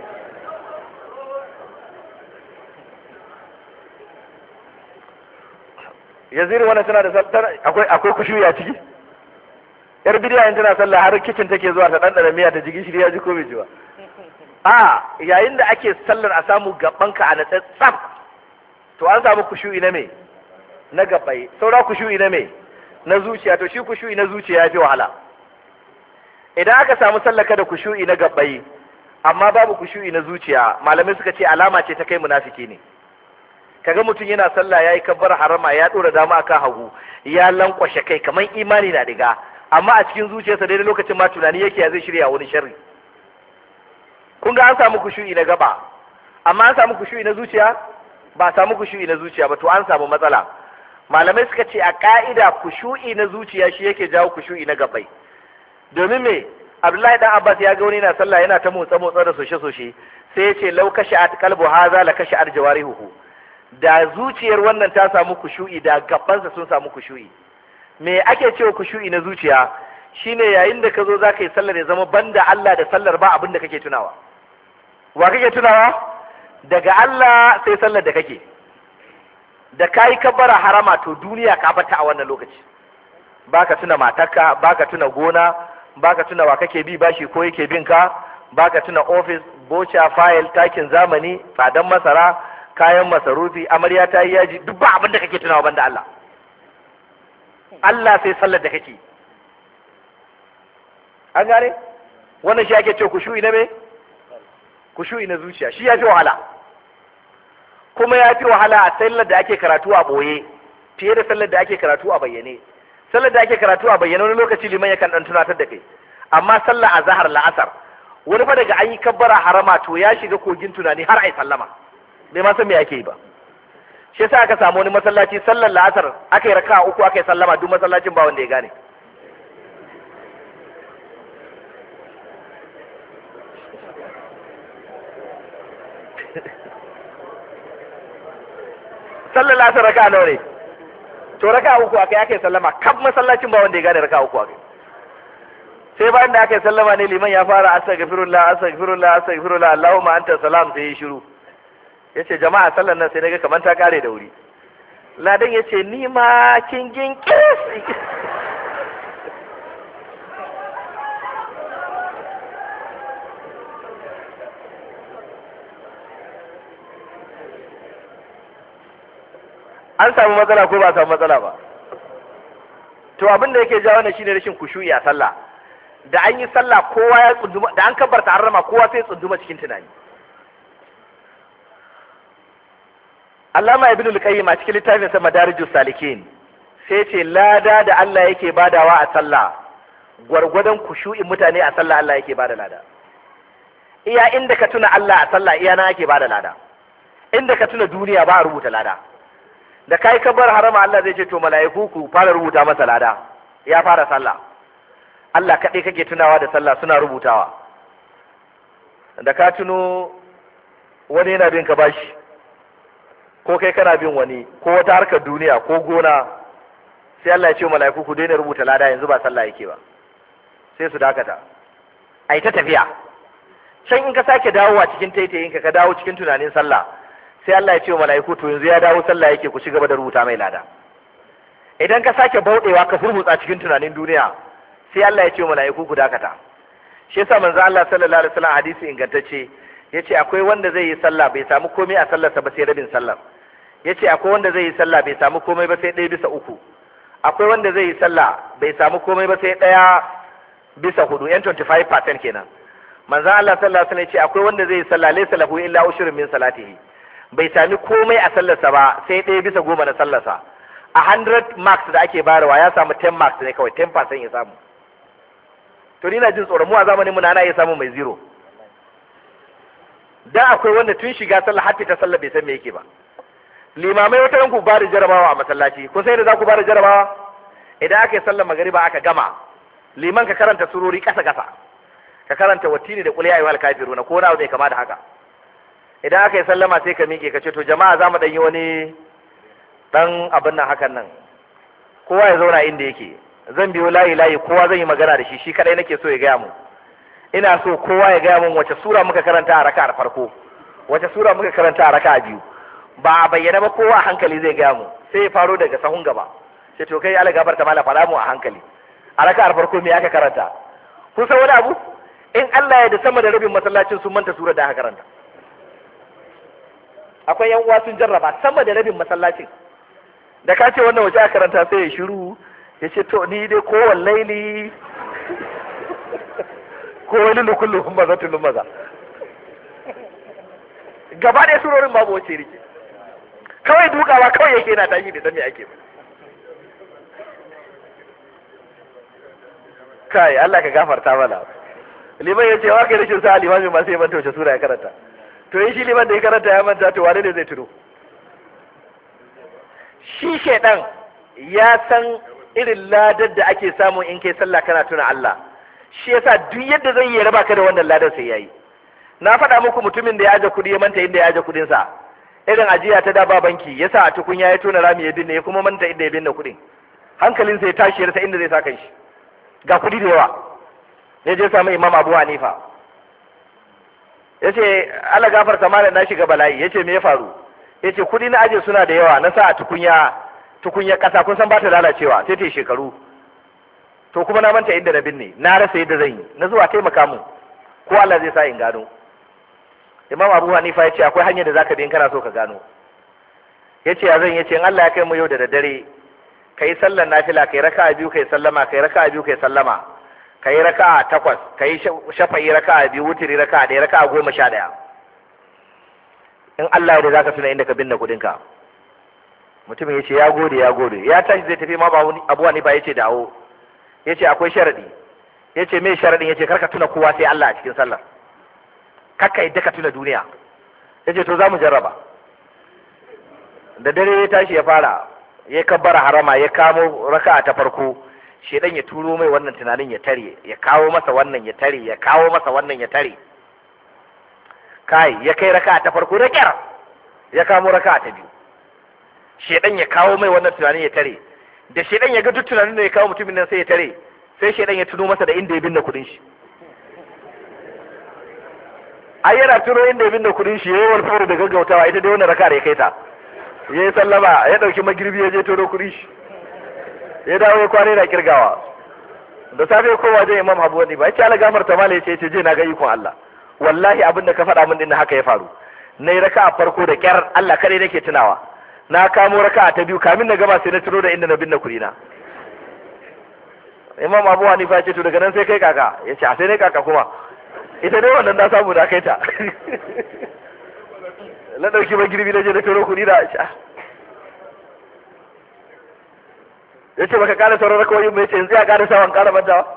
yanzu wannan tana da akwai kushuyi a ciki. yar bidiya in tana sallah har kicin take zuwa ta dandana miya ta jigi shi ya ji ko bai ji ba. a yayin da ake sallar a samu gabanka a natsa tsaf, to an samu kushuyi na me na gabai, saura kushuyi na me na zuciya. to shi kushuyi na zuciya ya fi wahala. idan aka samu sallaka da kushuyi na gabai amma babu kushuyi na zuciya, malamai suka ce alama ce ta kai munafiki ne. kaga mutum yana sallah yayi kabbar harama, ya dora dama akan hagu, ya lankwashe kai kamar imani na diga, amma a cikin zuciyarsa daidai lokacin ma tunani yake ya zai shirya wani sharri. kun ga an samu kushu'i na gaba, amma an samu kushu'i na zuciya ba a samu kushu'i na zuciya ba, to an samu matsala. malamai suka ce a ka'ida kushu'i na zuciya shi yake jawo kushu'i na gabai. domin me Abdullahi dan Abbas ya ga wani yana sallah yana ta motsa da soshe sai ya ce law kashat qalbu hadha la kashat jawarihuhu, da zuciyar wannan ta samu kushu'i da gabansa sun samu kushu'i. me ake cewa kushu'i na zuciya? shine yayin da ka zo za ka yi sallar ya zama banda Allah da sallar ba abin da kake tunawa. wa kake tunawa? daga Allah sai sallar da kake. da kayi kabbara harama to duniya ka bata a wannan lokaci. baka tuna matarka, baka tuna gona, baka tuna wa kake bi bashi ko yake bin ka, baka tuna office, bocha, file, takin zamani, tsadan masara, kayan masarufi, amarya ta yi yaji, duk ba abin da kake tunawa banda Allah. Allah sai sallar da kake. an gane wannan shi ake ce kushu'i na me kushu'i na zuciya. shi ya fi wahala, kuma ya fi wahala a sallar da ake karatu a boye fiye da sallar da ake karatu a bayyane. sallar da ake karatu a bayyane wani lokaci liman yakan dan tunatar da kai, amma sallar azhar la'asar wani fa daga an yi kabbara harama to ya shiga kogin tunani har ai sallama bai ma san me ake yi ba. shi yasa aka samu wani masallaci sallar la'asar aka yi raka'a uku aka yi sallama, duk masallacin ba wanda ya gane. sallar la'asar raka'a nawa ne? to raka'a uku aka yi sallama, kaf masallacin ba wanda ya gane raka'a uku aka yi. sai bayan da aka yi sallama ne liman ya fara astaghfirullah astaghfirullah astaghfirullah Allahumma anta salam, sai ya shiru. yace jama'a sallar nan sai naga kamar ta kare da wuri. ladan yace ni ma kin ginkis. an samu matsala ko ba samu matsala ba? to abin da yake jawo ne shine rashin kushu'i a sallah. da an yi sallah kowa ya tsunduma, da an kabbarta harrama kowa sai tsunduma cikin tunani. Allama Ibn al-Qayyim a cikin littafin sa Madarijus Salikin sai ce lada da Allah yake badawa a sallah gwargwadon kushu'in mutane a sallah Allah yake bada lada. iya inda ka tuna Allah a sallah iya na yake bada lada. inda ka tuna duniya ba a rubuta lada. da kai kabar harama Allah zai ce to mala'iku ku fara rubuta masa lada, ya fara sallah. Allah kaɗai kake tunawa da sallah suna rubutawa. da ka tuno wani yana bin ka bashi, ko kai kana bin wani, ko wata harkar duniya ko gona, sai Allah ya ce mala'iku ku daina rubuta lada yanzu ba sallah yake ba, sai su dakata ai ta tafiya. can in ka sake dawowa cikin taitayinka ka dawo cikin tunanin sallah, sai Allah ya ce mala'iku to yanzu ya dawo sallah yake, ku ci gaba da rubuta mai lada. idan ka sake bauɗewa ka furmutsa cikin tunanin duniya, sai Allah ya ce mala'iku ku dakata. shi yasa manzo Allah sallallahu alaihi wasallam hadisi ingantacce yace akwai wanda zai yi sallah bai samu komai a sallarsa ba sai rabin sallar. yace akwai wanda zai yi sallah bai samu komai ba sai 1/3. akwai wanda zai yi sallah bai samu komai ba sai 1/4, yan 25% kenan. manzo Allah sallallahu alaihi wasallam yace akwai wanda zai yi sallah laysa lahu illa ushrun min salatihi, bai sami komai a sallarsa ba sai 1/10 na sallarsa. a 100 marks da ake bayarwa ya samu 10 marks ne kawai, 10% ya samu. to ni na jin tsoron mu a zamanin mu na iya samu mai 0. dan akwai wanda tun shiga sallah har ta sallah bai san me yake ba. limamai wata ranku ba da jarabawa a masallaci, kun sai da za ku ba da jarabawa? idan aka yi sallar magariba aka gama, liman ka karanta surori kasa kasa, ka karanta watini da qul ya ayyuhal kafiruna ko na bai kama da haka. idan aka yi sallama sai ka miƙe ka ce to jama'a za mu ɗan yi wani ɗan abin nan hakan nan, kowa ya zauna inda yake, zan biyo layi layi, kowa zan yi magana da shi, shi kaɗai nake so ya gaya mu. Ina so kowa ya gaya mun wace sura muka karanta a raka'ar farko, wace sura muka karanta a raka'a biyu, ba a bayyana ba, kowa a hankali zai gaya mu. Sai ya faro daga sahun gaba, sai to kai Allah gafarta mala faɗa mu a hankali, a raka'ar farko me aka karanta? Kun san wani abu? In Allah ya da sama da rabin masallacin sun manta surar da aka karanta. Akwai yan uwa sun jarraba sama da rabin masallacin, da ka ce wannan waje aka karanta sai ya shiru ya ce to ni dai ko wallaili ko wani lukullukun maza tulun maza, gaba ɗaya surorin babu wace rike, kawai dukawa kawai yake yana tashi da me ake ba. Kai Allah ka gafarta mana. Liman ya ce wa kai rashin sa limami ma sai manta wace sura ya karanta. To yi shi liman da ya karanta ya manta, to wane ne zai tuno? Shi shedan ya san irin ladar da ake samu in kai sallah kana tuna Allah. Shi yasa duk yadda zai yi raba ka da wannan ladar sai yayi. Na faɗa muku mutumin da ya aje kuɗi ya manta inda ya aje kuɗin sa. Irin ajiya ta da ba banki, yasa a tukunya ya tona rami ya binne, ya kuma manta inda ya binne kuɗin. Hankalin sa ya tashi ya rasa inda zai sa kai shi. Ga kuɗi da yawa. Ya je samu Imam Abu Hanifa. Yace Allah gafarta malam na shiga bala'i. Yace me ya faru? Yace kuɗi na aje suna da yawa, na sa a tukunya ƙasa, kun san ba ta lalacewa sai ta yi shekaru. To kuma na manta inda na binne, na rasa yadda zan yi, na zuwa taimaka mu, ko Allah zai sa in gano. Imam Abu Hanifa ya ce akwai hanyar da zaka bi in kana so ka gano. Ya ce ya zan, ya ce in Allah ya kai mu yau da daddare, ka yi sallar nafila, ka yi raka'a biyu, ka yi sallama, ka yi raka'a biyu, ka yi sallama, ka yi raka'a 8, ka yi shafa'i raka'a 2, wutiri raka'a 1, raka'a 11. In Allah ya da zaka tuna inda ka binne kuɗinka. Mutumin ya ce ya gode, ya gode. Ya tashi zai tafi, ma Abu Hanifa ya ce dawo. Ya ce akwai sharadi. Ya ce me sharadin? Ya ce karka tuna kowa sai Allah a cikin sallar, kakka yadda ka tuna duniya. Ya ce to za mu jarraba. Da dare ya tashi ya fara, ya kabbara harama, ya kamo raka'a ta farko, shedan ya turo mai wannan tunanin ya tare, ya kawo masa wannan ya tare, ya kawo masa wannan ya tare. Kai ya kai raka'a ta farko da kyar, ya kamo raka'a ta biyu, shedan ya kawo mai wannan tunanin ya tare. Da shedan ya ga duk tunanin da ya kawo mutumin nan sai ya tare, sai shedan ya tuno masa da inda ya binne kudin shi. Ai yana tuno inda ya binne kudin shi, yayi walfuru da gaggautawa, ita dai wannan raka'a ya kai ta. Yayi sallama, ya dauki magirbi ya je tono kudin shi. Ya dawo ya kwane da kirgawa. Da safe kowa je Imam Abu Hanifa, ya ce Allah gafarta mala, ya ce je na ga ikon Allah. Wallahi abin da ka faɗa min din haka ya faru. Nayi raka'a farko da kyar, Allah kare nake tunawa. Na kamo raka'a ta biyu, kamin na gama sai na tuno da inda na binne kudina. Imam Abu Hanifa ya ce to daga nan sai kai kaka. Ya ce a sai ne kaka kuma. Ita dai wannan na samu da kai ta. Na dauki magirbi na je da tono kudi da sha. Ya ce baka kara sauran rakawoyin mai ce yanzu ya kara sawan kara mantawa.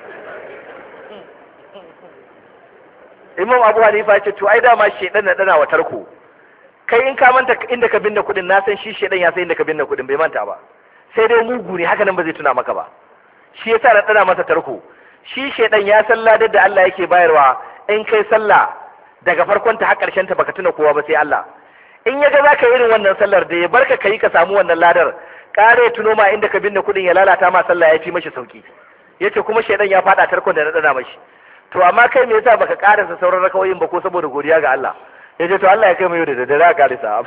Imam Abu Hanifa ya ce to ai dama shedan na dana wa tarko. Kai in ka manta inda ka binne kudin, na san shi shedan ya san inda ka binne kudin, bai manta ba. Sai dai mugu ne, haka nan ba zai tuna maka ba. Shi yasa na dana masa tarko. Shi shedan ya san ladar da Allah yake bayarwa in kai sallah daga farkon ta har karshen ta baka tuna kowa ba sai Allah. In ya ga zaka yi irin wannan sallar da ya barka kai ka samu wannan ladar, kare tuno ma inda ka binne kudin ya lalata ma sallah ya fi mashi sauki. Yace kuma shedan ya fada tarkon da na dana mashi. To amma kai me yasa baka karasa sauran rakawoyin ba ko saboda godiya ga Allah? Yace to Allah ya kai mu yau da daddare a karisa.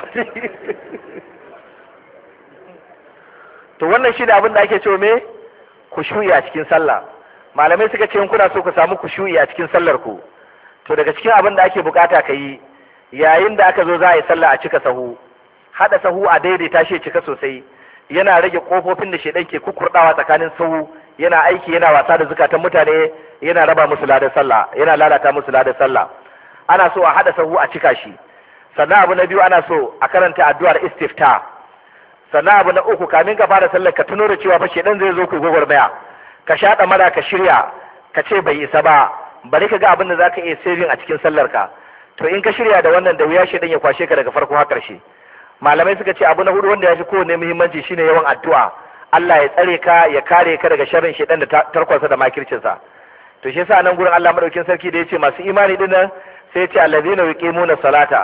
To wannan shi da abin da ake cewa me kushu'i a cikin sallah. Malamai suka ce in kuna so ku samu kushu'i a cikin sallar ku, to daga cikin abin da ake bukata ka yi yayin da aka zo za a yi sallah a cika sahu, hada sahu a daidaita shi cika sosai, yana rage kofofin da shedan ke kukurdawa tsakanin sahu, yana aiki yana wasa da zukatan mutane, yana raba musu ladan sallah, yana lalata musu ladan sallah. Ana so a hada sahu a cika shi. Sannan abu na biyu ana so a karanta addu'ar istifta. Sannan abu na uku, kamin ka fara sallar ka tuno da cewa fa shedan zai zo ku gwagwarmaya. Ka shaɗa mara ka shirya, ka ce bai isa ba, bari ka ga abin da za ka iya saving a cikin sallar ka. To in ka shirya da wannan, da wuya shedan ya kwashe ka daga farko har ƙarshe. Malamai suka ce abu na hudu wanda ya fi kowane muhimmanci shine yawan addu'a. Allah ya tsare ka, ya kare ka daga sharrin shedan da tarkonsa da makircinsa. To shi yasa nan gurin Allah madaukin sarki da yace masu imani din nan sai ya ce allazina yuqimuna salata,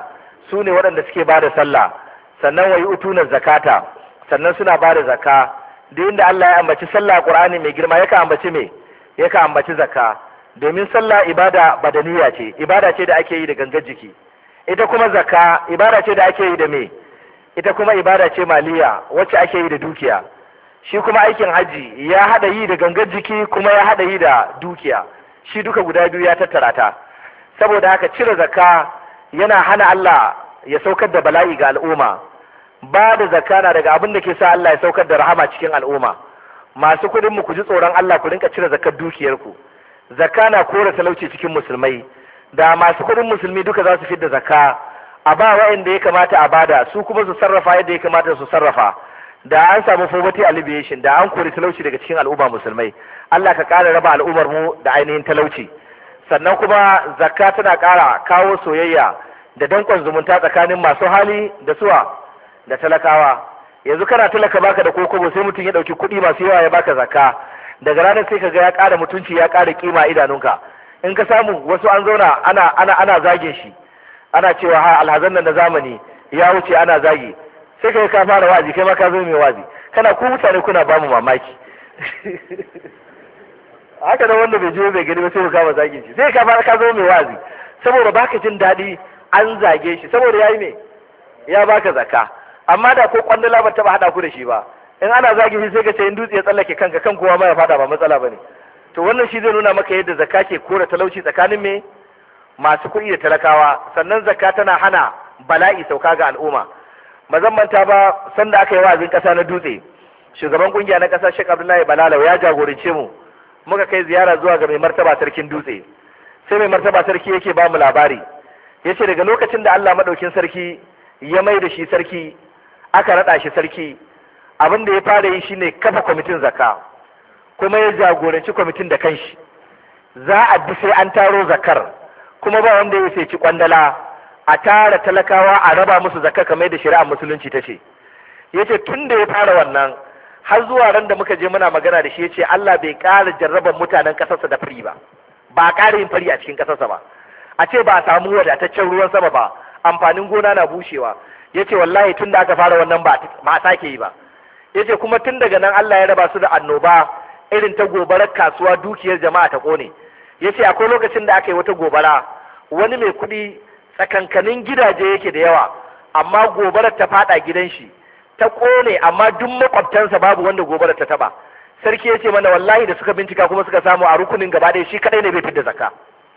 su ne waɗanda suke ba da sallah, sannan wa yu'tuna zakata, sannan suna ba da zakka. da inda Allah ya ambaci sallah a Qur'ani mai girma yaka ambaci me yaka ambaci zakka, domin sallah ibada badaniya ce, ibada ce da ake yi da gangar jiki. Ita kuma zakka ibada ce da ake yi da me, ita kuma ibada ce maliya wacce ake yi da dukiya. Shi kuma aikin haji ya hada yi da gangar jiki kuma ya hada yi da dukiya, shi duka guda biyu ya tattara ta. Saboda haka cire zakka yana hana Allah ya saukar da bala'i ga al'umma. Ba da zakka na daga abin da ke sa Allah ya saukar da rahama cikin al'umma. Masu kuɗin mu ku ji tsoron Allah, ku rinka cire zakkar dukiyarku. Zakka na kore talauci cikin musulmai. Da masu kuɗin musulmi duka za su fidda zakka, a ba wa'anda ya kamata a bada, su kuma su sarrafa yadda ya kamata su sarrafa, da an samu poverty alleviation, da an kori talauci daga cikin al'umma musulmai. Allah ka ƙara raba al'ummar mu da ainihin talauci. Sannan kuma zakka tana ƙara kawo soyayya da danƙon zumunta tsakanin masu hali da suwa da talakawa. Yanzu kana talaka baka da kokobo, sai mutum ya ɗauki kuɗi masu yawa ya baka zakka, daga ranar sai ka ga ya ƙara mutunci, ya ƙara kima idanunka. In ka samu wasu an zauna ana zagin shi, ana cewa ha alhazan nan na zamani ya wuce, ana zagi, sai kai ka fara wazi, kai ma ka zo mai wazi, kana ku mutane kuna ba mu mamaki. Haka da wanda bai je bai gani ba sai ka kama zagin shi, sai ka fara ka zo mai wazi, saboda baka jin daɗi an zage shi, saboda yayi me ya baka zakka. Amma da ko kwandala ba taba hada ku da shi ba, in ana zagin shi sai ka ce in dutse ya tsallake kanka, kan kowa ma ya fada, ba matsala bane. To wannan shi zai nuna maka yadda zakka ke kore talauci tsakanin me masu kuɗi da talakawa. Sannan zakka tana hana bala'i sauka ga al'umma. Mazan manta ba sanda aka yi wa'azin ƙasa na dutse, shugaban kungiya na ƙasa Sheikh Abdullahi Balalau ya jagorance mu, muka kai ziyara zuwa ga mai martaba sarkin dutse. Sai mai martaba sarki yake ba mu labari, yace daga lokacin da Allah madaukin sarki ya mai da shi sarki, aka rada shi sarki, abin da ya fara yi shine kafa kwamitin zakka, kuma ya jagoranci kwamitin da kanshi. Za a bi sai an taro zakar, kuma ba wanda ya sai ci kwandala, a tara talakawa a raba musu zakka kamar da shari'ar musulunci ta ce. Yace tun da ya fara wannan har zuwa ran da muka je muna magana da shi, yace Allah bai ƙara jarraban mutanen ƙasarsa da fari ba, ba a ƙara yin fari a cikin ƙasarsa ba, a ce ba a samu wadataccen ruwan sama ba, amfanin gona na bushewa. Yace wallahi tun da aka fara wannan ba a sake yi ba. Yace kuma tun daga nan Allah ya raba su da annoba irin ta gobarar kasuwa, dukiyar jama'a ta kone. Yace akwai lokacin da aka yi wata gobara, wani mai kuɗi tsakankanin gidaje yake da yawa, amma gobarar ta fada gidan shi ta kone, amma duk makwabtansa babu wanda gobarar ta taba. Sarki yace mana wallahi da suka bincika kuma suka samu a rukunin gaba ɗaya shi kadai ne bai fidda zakka.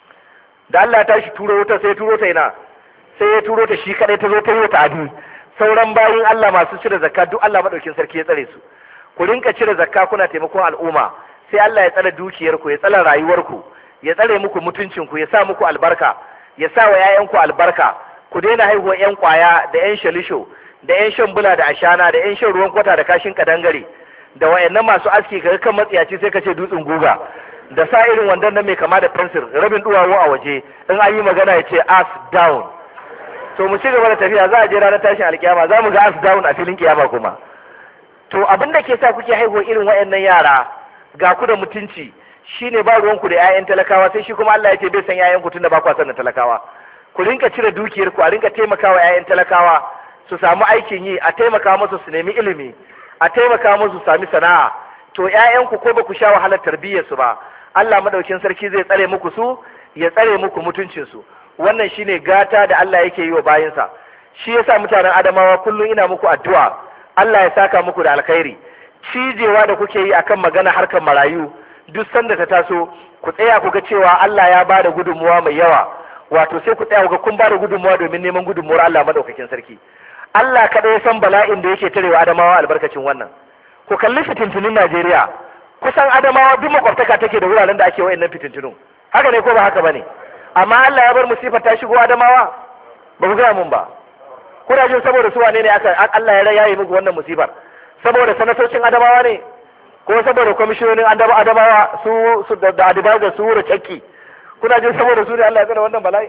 Da Allah ya tashi turo wuta sai ya turo ta ina, sai ya turo ta shi kadai, ta zo ta yi ta adi. Sauran bayin Allah masu cire zakka duk Allah madaukin sarki ya tsare su. Ku rinka cire zakka kuna taimakon al'umma, sai Allah ya tsare dukiyarku, ya tsare rayuwarku, ya tsare muku mutuncinku, ya sa muku albarka, ya sa wa 'ya'yanku albarka. Ku daina haihuwar 'yan kwaya da 'yan shalisho da 'yan shan bula da ashana da 'yan shan ruwan kwata da kashin kadangare, da wayannan masu aski kaga kan matsiyaci sai ka ce dutsen guga, da sa irin wandan nan mai kama da fensir, rabin duwawu a waje, in an yi magana ya ce ass down. To mu ci gaba da tafiya, za a je ranar tashin alkiyama, za mu ga ass down a filin kiyama kuma. To abin da ke sa kuke haihuwa irin wayannan yara, ga ku da mutunci, shine ba ruwanku da 'ya'yan talakawa, sai shi kuma Allah ya ce bai san 'ya'yanku tunda ba ku san talakawa. Ku rinka cire dukiyarku, a rinka taimakawa 'ya'yan talakawa su samu aikin yi, a taimaka musu su nemi ilimi, a taimaka musu su sami sana'a. To 'ya'yanku ko ba ku sha wahalar tarbiyyarsu ba, Allah madaukin sarki zai tsare muku su, ya tsare muku mutuncinsu. Wannan shine gata da Allah yake yi wa bayinsa. Shi yasa mutanen Adamawa kullum ina muku addu'a, Allah ya saka muku da alkhairi. Cijewa da kuke yi akan magana harkar marayu, duk sanda ta taso ku tsaya ku ga cewa Allah ya bada gudunmuwa mai yawa, wato sai ku tsaya ku ga kun bada gudunmuwa domin neman gudunmuwar Allah madaukakin sarki. Allah kada ya san bala'in da yake tarewa Adamawa albarkacin wannan. Ku kalli fitintunun Najeriya, kusan Adamawa duk makwabtaka take da wuraren da ake wayannan fitintunun. Haka ne ko ba haka bane? Amma Allah ya bar musifar ta shigo Adamawa, ba ku gaya mun ba. Kuna jin saboda su wane ne Allah ya yaye muku wannan musifar? Saboda sanatocin Adamawa ne, ko saboda kwamishinonin Adamawa su da adibaga su da cakki? Kuna jin saboda su ne Allah ya tsara wannan bala'i?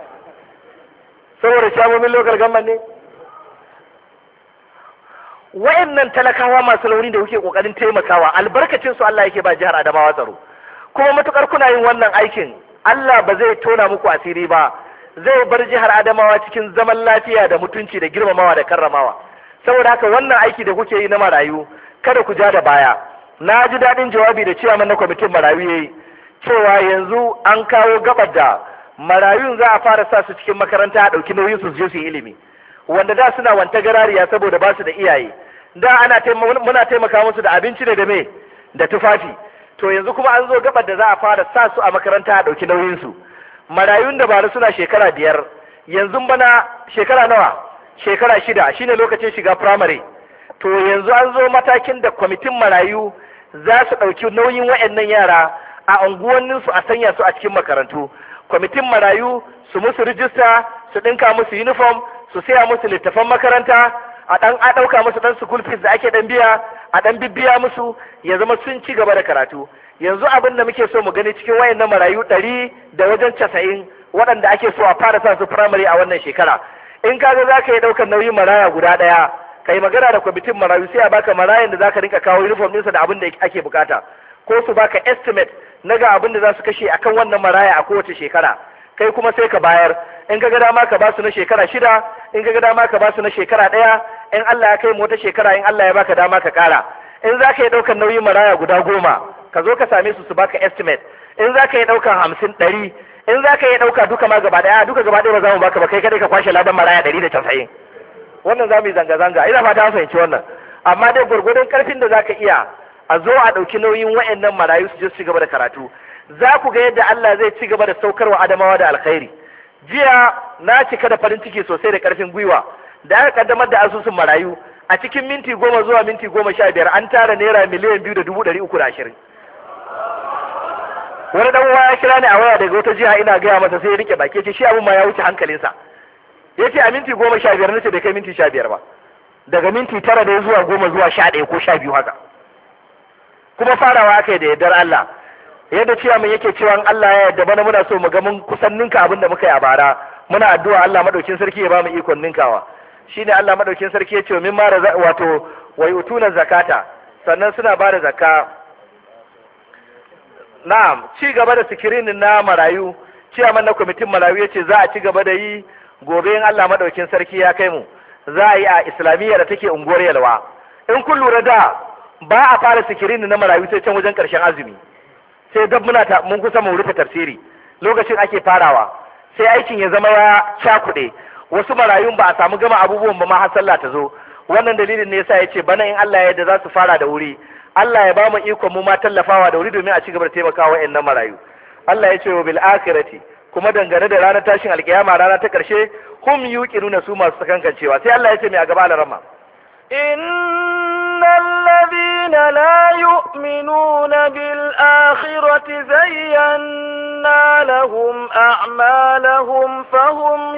Saboda shamomin local government ne? Wayannan talakawa masu launi da kuke kokarin taimakawa, albarkacin su Allah yake ba jihar Adamawa tsaro. Kuma matukar kuna yin wannan aikin, Allah ba zai tona muku asiri ba, zai bar jihar Adamawa cikin zaman lafiya da mutunci da girmamawa da karramawa. Saboda haka wannan aiki da kuke yi na marayu kada ku ja da baya. Na ji daɗin jawabi da ciyaman na kwamitin marayu yayi cewa yanzu an kawo gabar da marayun za a fara sa su cikin makaranta a ɗauki nauyin su je su yi ilimi, wanda da suna wanta garariya saboda ba su da iyaye, da muna taimaka musu da abinci da me da tufafi, to yanzu kuma an zo gabar da za a fara sa su a makaranta a ɗauki nauyin su. Marayun da bara suna shekara 5, yanzu bana shekara nawa? Shekara 6 shine lokacin shiga primary. To yanzu an zo matakin da kwamitin marayu za su ɗauki nauyin waɗannan yara a unguwanninsu a sanya su a cikin makarantu. Kwamitin marayu su musu rijista, su ɗinka musu uniform, su saya musu littafan makaranta, a ɗauka musu ɗan school fees da ake ɗan biya, a ɗan bibbiya musu, ya zama sun ci gaba da karatu. Yanzu abin da muke so mu gani cikin wayannan marayu 100 da wajen 90 waɗanda ake so a fara sa su primary a wannan shekara. In kaga za ka yi ɗaukar nauyin maraya guda ɗaya, ka yi magana da kwamitin marayu sai a baka marayan da za ka rinka kawo uniform ɗinsa da abin da ake bukata, ko su baka estimate na ga abin da za su kashe akan wannan maraya a kowace shekara, kai kuma sai ka bayar. In ka ga dama ka ba su na shekara 6, in ka ga dama ka ba su na shekara 1, in Allah ya kai mu wata shekara in Allah ya baka dama ka kara. In za ka yi ɗaukar nauyin maraya guda 10, ka zo ka same su baka estimate. In za ka yi ɗaukar 50, 100, in za ka yi ɗauka duka ma gaba ɗaya, duka gaba ɗaya ba za mu baka ba, kai kadai ka kwashe ladan maraya 190. Wannan za mu yi zanga-zanga, ina fata an fahimci wannan. Amma dai gwargwadon karfin da za ka iya a zo a ɗauki nauyin wa'annan marayu su je su ci gaba da karatu. Za ku ga yadda Allah zai ci gaba da saukarwa Adamawa da alkhairi. Jiya na cika da farin ciki sosai da karfin gwiwa da aka kaddamar da asusun marayu. A cikin minti 10 zuwa minti 15 an tara naira miliyan 2,320. Wani dan uwa ya kira ni a waya daga wata jiha, ina gaya masa sai ya rike baki, ce shi abin ma ya wuce hankalinsa. Ya ce a minti 15 nace bai kai minti 15 ba, daga minti 9 da zuwa 10 zuwa 11 ko 12 haka. Kuma farawa aka yi da yardar Allah, yadda cewa mun yake cewa Allah ya yarda bana muna so mu ga mun kusan ninka abin da muka yi a bara. Muna addu'a Allah madaukin sarki ya ba mu ikon ninkawa. Shine Allah madaukin sarki ya ce min ma wato wai utuna zakata, sannan suna ba da zakka. Na'am, ci gaba da sikirinin na marayu, ciyaman na kwamitin marayu ya ce za a ci gaba da yi gobe in Allah madaukin sarki ya kai mu. Za a yi a islamiyya da take unguwar Yalwa. In kun lura da ba a fara sikirinin na marayu sai can wajen ƙarshen azumi, sai dab mun kusa mu rufe tafsiri lokacin ake farawa, sai aikin ya zama ya cakuɗe. Wasu marayun ba a samu gama abubuwan ba ma har sallah ta zo. Wannan dalilin ne yasa ya ce bana in Allah ya yarda za su fara da wuri. Allah ya ba mu ikon mu ma tallafawa da wuri domin a ci gaba da taimakawa wa'annan marayu. Allah ya ce wa bil akhirati, kuma dangane da ranar tashin alkiyama, rana ta ƙarshe, hum yuqinuna, su masu sakankancewa. Sai Allah ya ce mai a gaba alarama, الذين لا يؤمنون بالآخرة زينا لهم أعمالهم فهم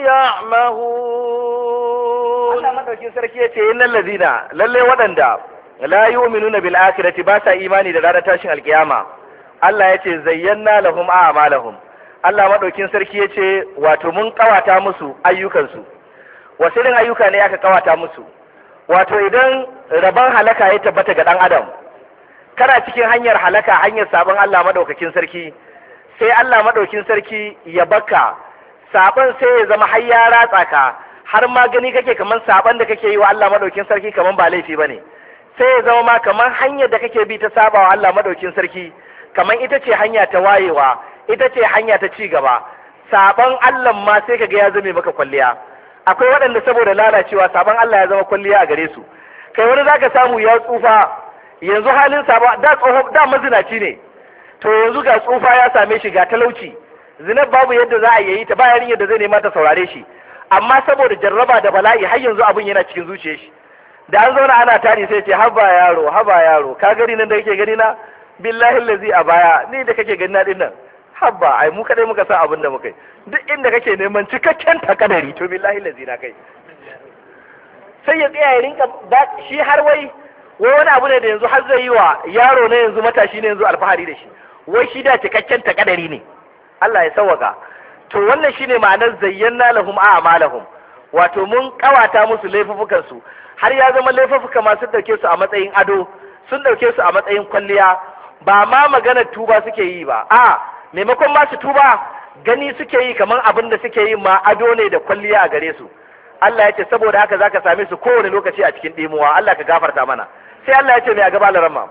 يعمهون. Allah madaukin sarki ya ce innal ladina, lalle waɗanda la yu'minuna bil akhirati, ba sa imani da ranar tashin alkiyama. Allah ya ce zayyana lahum a'malahum. Allah madaukin sarki ya ce wato mun kawata musu ayyukansu. Wasu irin ayyuka ne aka kawata musu? Wato idan rabon halaka ya tabbata ga ɗan adam, kana cikin hanyar halaka, hanyar sabon Allah madaukakin sarki, sai Allah madaukakin sarki ya baka sabon, sai ya zama har ya ratsa ka, har ma gani kake kaman sabon da kake yi wa Allah madaukakin sarki kaman ba laifi bane, sai ya zama ma kaman hanyar da kake bi ta sabawa Allah madaukakin sarki kaman ita ce hanya ta wayewa, ita ce hanya ta ci gaba. Sabon Allah ma sai kaga ya zame maka kwalliya. Akwai waɗanda saboda lalacewa sabon Allah ya zama kwalliya a gare su. Kai wani zaka samu ya tsufa, yanzu halin sabon da mazinaci ne, to yanzu ga tsufa ya same shi, ga talauci, zinab babu yadda za a yi ta, ba yarinyar da zai nema ta saurare shi, amma saboda jarraba da bala'i har yanzu abin yana cikin zuciyar shi. Da an zauna ana tari sai ce haba yaro, ka gani nan da kake gani na, billahi allazi a baya ni da kake gani na din nan, habba ai mu kadai muka san abin da muka yi. Duk inda kake neman cikakken takadari to billahi allazi na kai. Sai ya tsaya ya rinka shi har wai wani abu ne da yanzu har zai yi wa yaro na yanzu, matashi ne yanzu, alfahari da shi, wai shi da cikakken takadari ne. Allah ya sawwaka. To wannan shine ma'anar zayyana lahum a'malahum, wato mun kawata musu laifukan su, har ya zama laifuka ma sun dauke su a matsayin ado, sun dauke su a matsayin kwalliya. Ba ma maganar tuba suke yi ba, a maimakon ma su tuba gani suke yi kamar abin da suke yi ma ado ne da kwalliya a gare su. Allah ya ce saboda haka zaka same su kowane lokaci a cikin dimuwa. Allah ka gafarta mana. sai Allah ya ce mai a gaba larama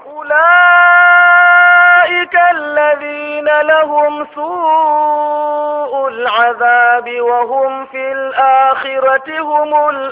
ulaika alladhina lahum su'ul azabi wa hum fil akhirati humul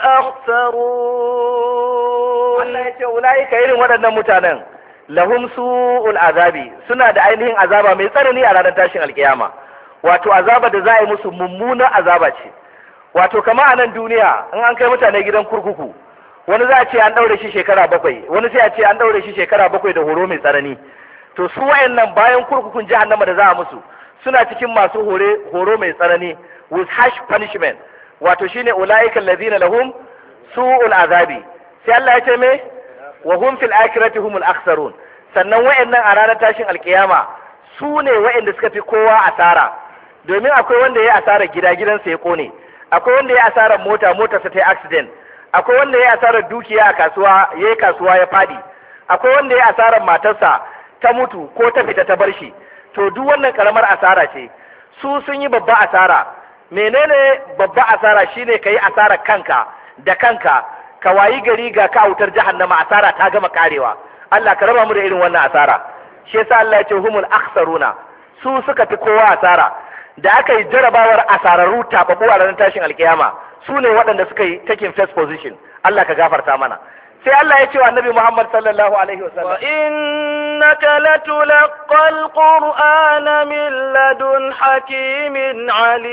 akhsarun. Allah ya ce ulaika irin waɗannan mutanen lahum su'ul azabi suna da ainihin azaba mai tsanani a ranar tashin alkiyama. Wato azaba da za a yi musu mummunan azaba ce. Wato kama a nan duniya in an kai mutane gidan kurkuku wani za a ce an ɗaure shi shekara 7, wani sai a ce an ɗaure shi shekara 7 da horo mai tsanani. To su wayannan bayan kurkukun jahannama da za a musu suna cikin masu horo mai tsanani with harsh punishment. Wato shine ulaika allazina lahum su'ul azabi. Sai Allah ya ce me wa hum fil akhirati humul akhsarun. Sannan wayannan a ranar tashin alkiyama su ne wayanda suka fi kowa asara. Domin akwai wanda ya asara gidansa ya kone, akwai wanda ya asara motarsa ta yi accident, akwai wanda ya asarar dukiya a kasuwa yayi kasuwa ya fadi, akwai wanda ya asarar matarsa ta mutu ko ta fita ta bar shi. To duk wannan karamar asara ce. Su sun yi babba asara. Menene babba asara? Shine kai asarar kanka da kanka ka wayi gari ga ka wutar jahannama, asara ta gama karewa. Allah ka raba mu da irin wannan asara. Shi yasa Allah ya ce humul akhsaruna, su suka fi kowa asara. Da aka yi jarabawar asararru tababu a ranar tashin alkiyama su ne waɗanda suka yi taking first position. Allah ka gafarta mana. Sai Allah ya ce wa Annabi Muhammad sallallahu alaihi wasallam wa innaka latulaqqal qur'ana min ladun hakimin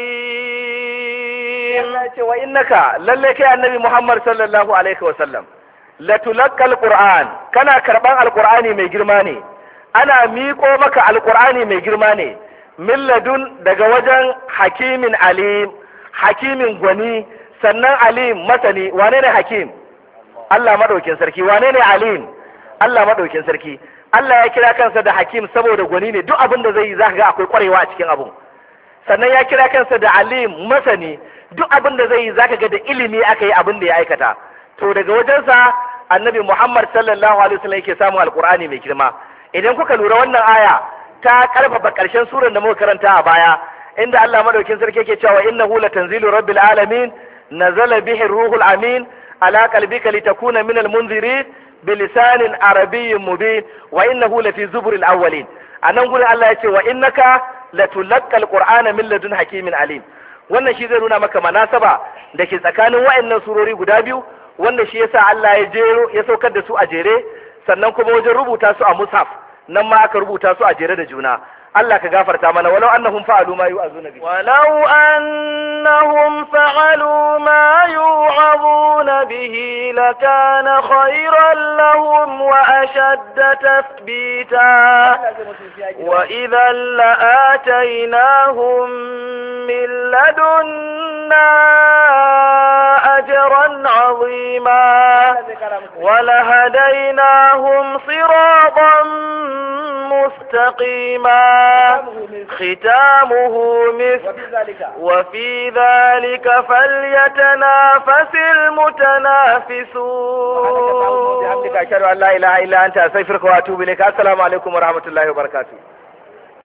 alim. Allah ya ce wa innaka lalle kai Annabi Muhammad sallallahu alaihi wasallam latulaqqal qur'an, kana karban alqur'ani mai girma ne, ana miƙo maka alqur'ani mai girma ne min ladun daga wajen hakimin alim, hakimin gwani, sannan alim masani. Wane ne hakim? Allah madaukin sarki. Wane ne alim? Allah madaukin sarki. Allah ya kira kansa da hakim saboda gwani ne, duk abin da zai yi zaka ga akwai kwarewa a cikin abun. Sannan ya kira kansa da alim masani, duk abin da zai yi zaka ga da ilimi aka yi abin da ya aikata. To daga wajensa Annabi Muhammad sallallahu alaihi wasallam yake samun alqur'ani mai girma. Idan kuka lura wannan aya ta karfafa ƙarshen surar da muka karanta a baya, inda Allah madaukin sarki yake cewa innahu latanzilu rabbil alamin nazala bihi ruhul amin ala qalbika litakuna minal munzirin bilisanin arabiyyin mubin wa innahu lafi zuburil awwalin. Anan gurin Allah ya ce wa innaka latulaqqal qur'ana min ladun hakimin alim. Wannan shi zai nuna maka manasaba da ke tsakanin wa'annan surori guda biyu, wanda shi yasa Allah ya saukar da su a jere, sannan kuma wajen rubuta su a mushaf nan ma aka rubuta su a jere da juna. Allah ka gafarta mana. walau annahum fa'alu ma yu'azuna bihi walau annahum fa'alu ma yu'azuna bihi lakana khayran lahum wa ashadda tathbita wa idhan la'ataynahum min ladunna ajran 'azima wa lahadaynahum siratan مستقيما ختامه مثل وفي ذلك فليتنافس المتنافسون. أشهد أن لا إله إلا أنت أستغفرك وأتوب إليك. السلام عليكم ورحمة الله وبركاته.